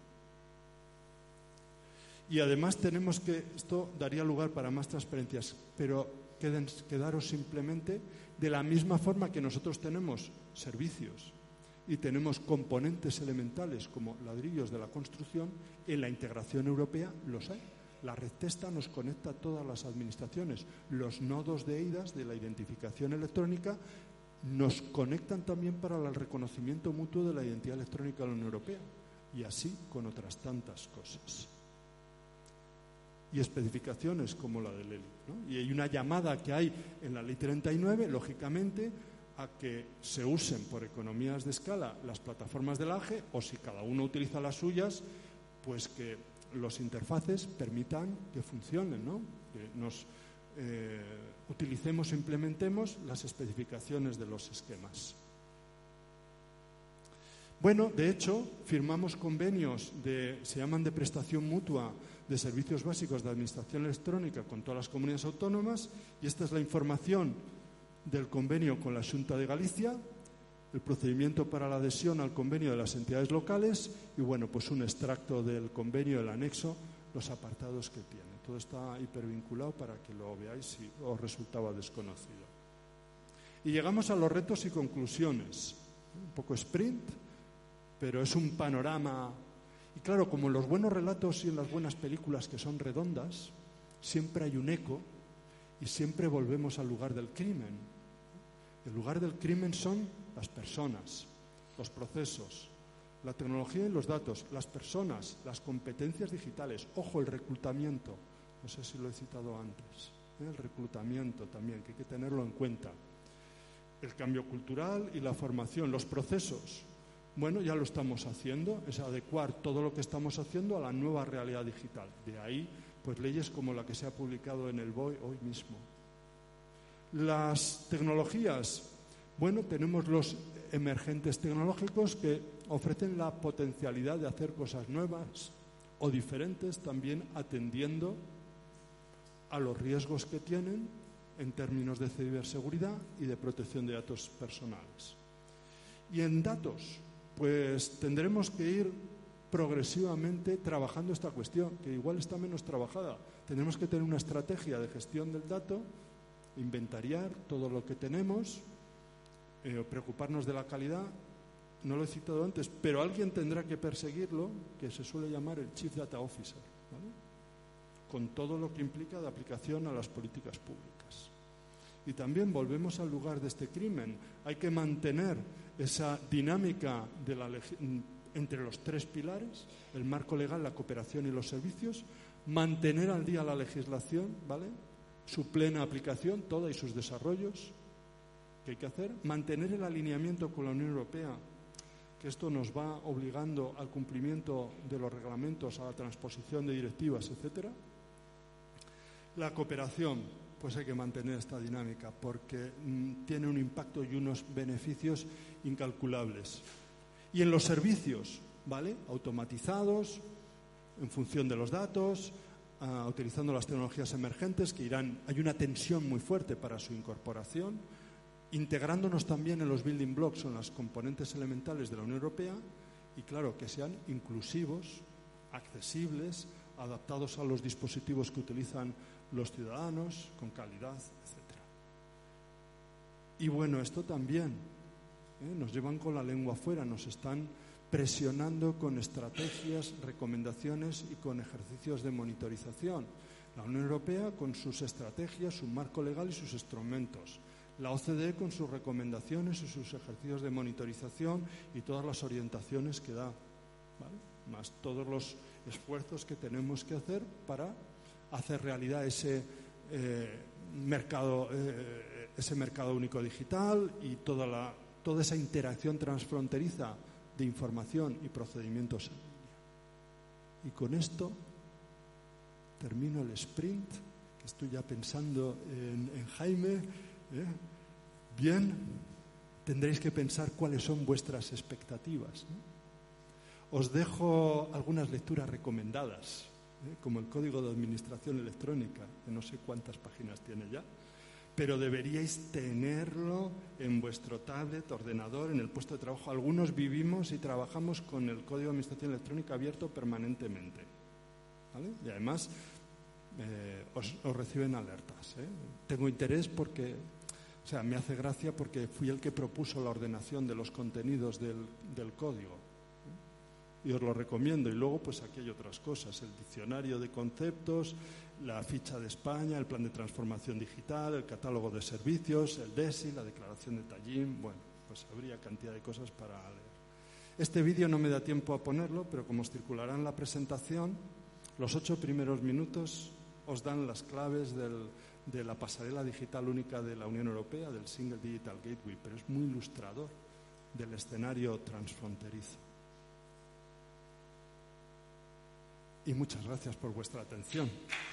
Y además esto daría lugar para más transparencias, pero quedaros simplemente de la misma forma que nosotros tenemos servicios y tenemos componentes elementales como ladrillos de la construcción, en la integración europea los hay. La red Testa nos conecta a todas las administraciones. Los nodos de EIDAS, de la identificación electrónica, nos conectan también para el reconocimiento mutuo de la identidad electrónica de la Unión Europea. Y así con otras tantas cosas. Y especificaciones como la del ELI, ¿no? Y hay una llamada que hay en la Ley 39, lógicamente, a que se usen por economías de escala las plataformas del AGE, o si cada uno utiliza las suyas, pues que los interfaces permitan que funcionen, ¿no? Que nos utilicemos e implementemos las especificaciones de los esquemas. Bueno, de hecho, firmamos convenios se llaman de prestación mutua de servicios básicos de administración electrónica con todas las comunidades autónomas, y esta es la información del convenio con la Xunta de Galicia, el procedimiento para la adhesión al convenio de las entidades locales y, bueno, pues un extracto del convenio, el anexo, los apartados que tiene. Todo está hipervinculado para que lo veáis si os resultaba desconocido. Y llegamos a los retos y conclusiones. Un poco sprint, pero es un panorama. Y claro, como en los buenos relatos y en las buenas películas que son redondas, siempre hay un eco y siempre volvemos al lugar del crimen. El lugar del crimen son las personas, los procesos, la tecnología y los datos, las personas, las competencias digitales. Ojo, el reclutamiento. No sé si lo he citado antes. El reclutamiento también, que hay que tenerlo en cuenta. El cambio cultural y la formación, los procesos. Bueno, ya lo estamos haciendo, es adecuar todo lo que estamos haciendo a la nueva realidad digital. De ahí Pues leyes como la que se ha publicado en el BOE hoy mismo. Las tecnologías, bueno, tenemos los emergentes tecnológicos que ofrecen la potencialidad de hacer cosas nuevas o diferentes, también atendiendo a los riesgos que tienen en términos de ciberseguridad y de protección de datos personales. Y en datos, pues tendremos que ir progresivamente trabajando esta cuestión, que igual está menos trabajada. Tenemos que tener una estrategia de gestión del dato, inventariar todo lo que tenemos, preocuparnos de la calidad. No lo he citado antes, pero alguien tendrá que perseguirlo, que se suele llamar el Chief Data Officer, ¿vale? Con todo lo que implica de aplicación a las políticas públicas. Y también volvemos al lugar de este crimen. Hay que mantener esa dinámica de entre los tres pilares, el marco legal, la cooperación y los servicios, mantener al día la legislación, ¿vale? Su plena aplicación, toda y sus desarrollos que hay que hacer, mantener el alineamiento con la Unión Europea, que esto nos va obligando al cumplimiento de los reglamentos, a la transposición de directivas, etcétera. La cooperación, pues hay que mantener esta dinámica porque tiene un impacto y unos beneficios incalculables. Y en los servicios, ¿vale? Automatizados, en función de los datos, utilizando las tecnologías emergentes que irán, hay una tensión muy fuerte para su incorporación, integrándonos también en los building blocks, en las componentes elementales de la Unión Europea, y claro, que sean inclusivos, accesibles, adaptados a los dispositivos que utilizan los ciudadanos, con calidad, etc. Y bueno, esto también, nos llevan con la lengua afuera, nos están presionando con estrategias, recomendaciones y con ejercicios de monitorización. La Unión Europea con sus estrategias, su marco legal y sus instrumentos. La OCDE con sus recomendaciones y sus ejercicios de monitorización y todas las orientaciones que da, ¿vale? Más todos los esfuerzos que tenemos que hacer para hacer realidad ese mercado único digital y toda esa interacción transfronteriza de información y procedimientos en línea. Y con esto termino el sprint, que estoy ya pensando en Jaime. Bien, tendréis que pensar cuáles son vuestras expectativas, ¿no? Os dejo algunas lecturas recomendadas, como el Código de Administración Electrónica, que no sé cuántas páginas tiene ya, pero deberíais tenerlo en vuestro tablet, ordenador, en el puesto de trabajo. Algunos vivimos y trabajamos con el Código de Administración Electrónica abierto permanentemente, ¿vale? Y además os reciben alertas, Tengo interés porque, me hace gracia porque fui el que propuso la ordenación de los contenidos del código. Y os lo recomiendo. Y luego, pues aquí hay otras cosas: el diccionario de conceptos, la ficha de España, el plan de transformación digital, el catálogo de servicios, el DESI, la declaración de Tallinn. Bueno, pues habría cantidad de cosas para leer. Este vídeo no me da tiempo a ponerlo, pero como os circulará en la presentación, los 8 primeros minutos os dan las claves de la pasarela digital única de la Unión Europea, del Single Digital Gateway, pero es muy ilustrador del escenario transfronterizo. Y muchas gracias por vuestra atención.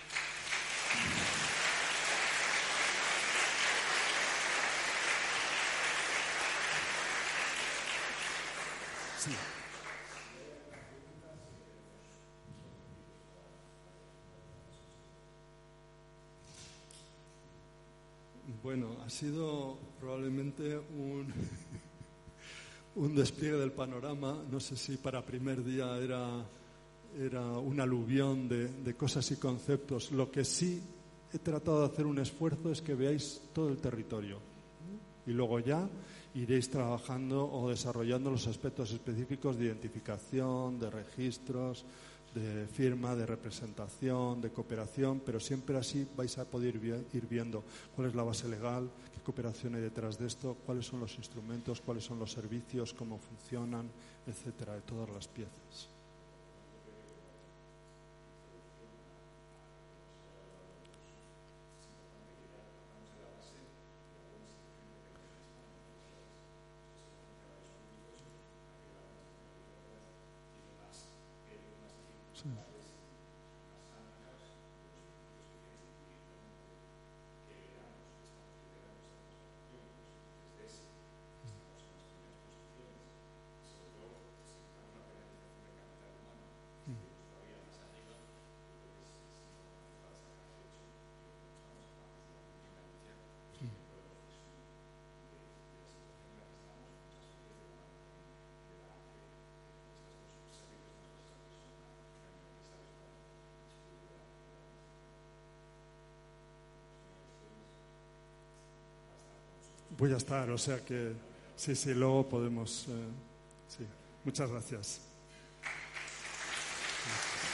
Sí. Bueno, ha sido probablemente un despliegue del panorama. No sé si para primer día era un aluvión de cosas y conceptos. Lo que sí he tratado de hacer un esfuerzo es que veáis todo el territorio, y luego ya iréis trabajando o desarrollando los aspectos específicos de identificación, de registros, de firma, de representación, de cooperación, pero siempre así vais a poder ir viendo cuál es la base legal, qué cooperación hay detrás de esto, cuáles son los instrumentos, cuáles son los servicios, cómo funcionan, etcétera, de todas las piezas. Sí. voy a estar, o sea que sí, luego podemos... sí. Muchas gracias.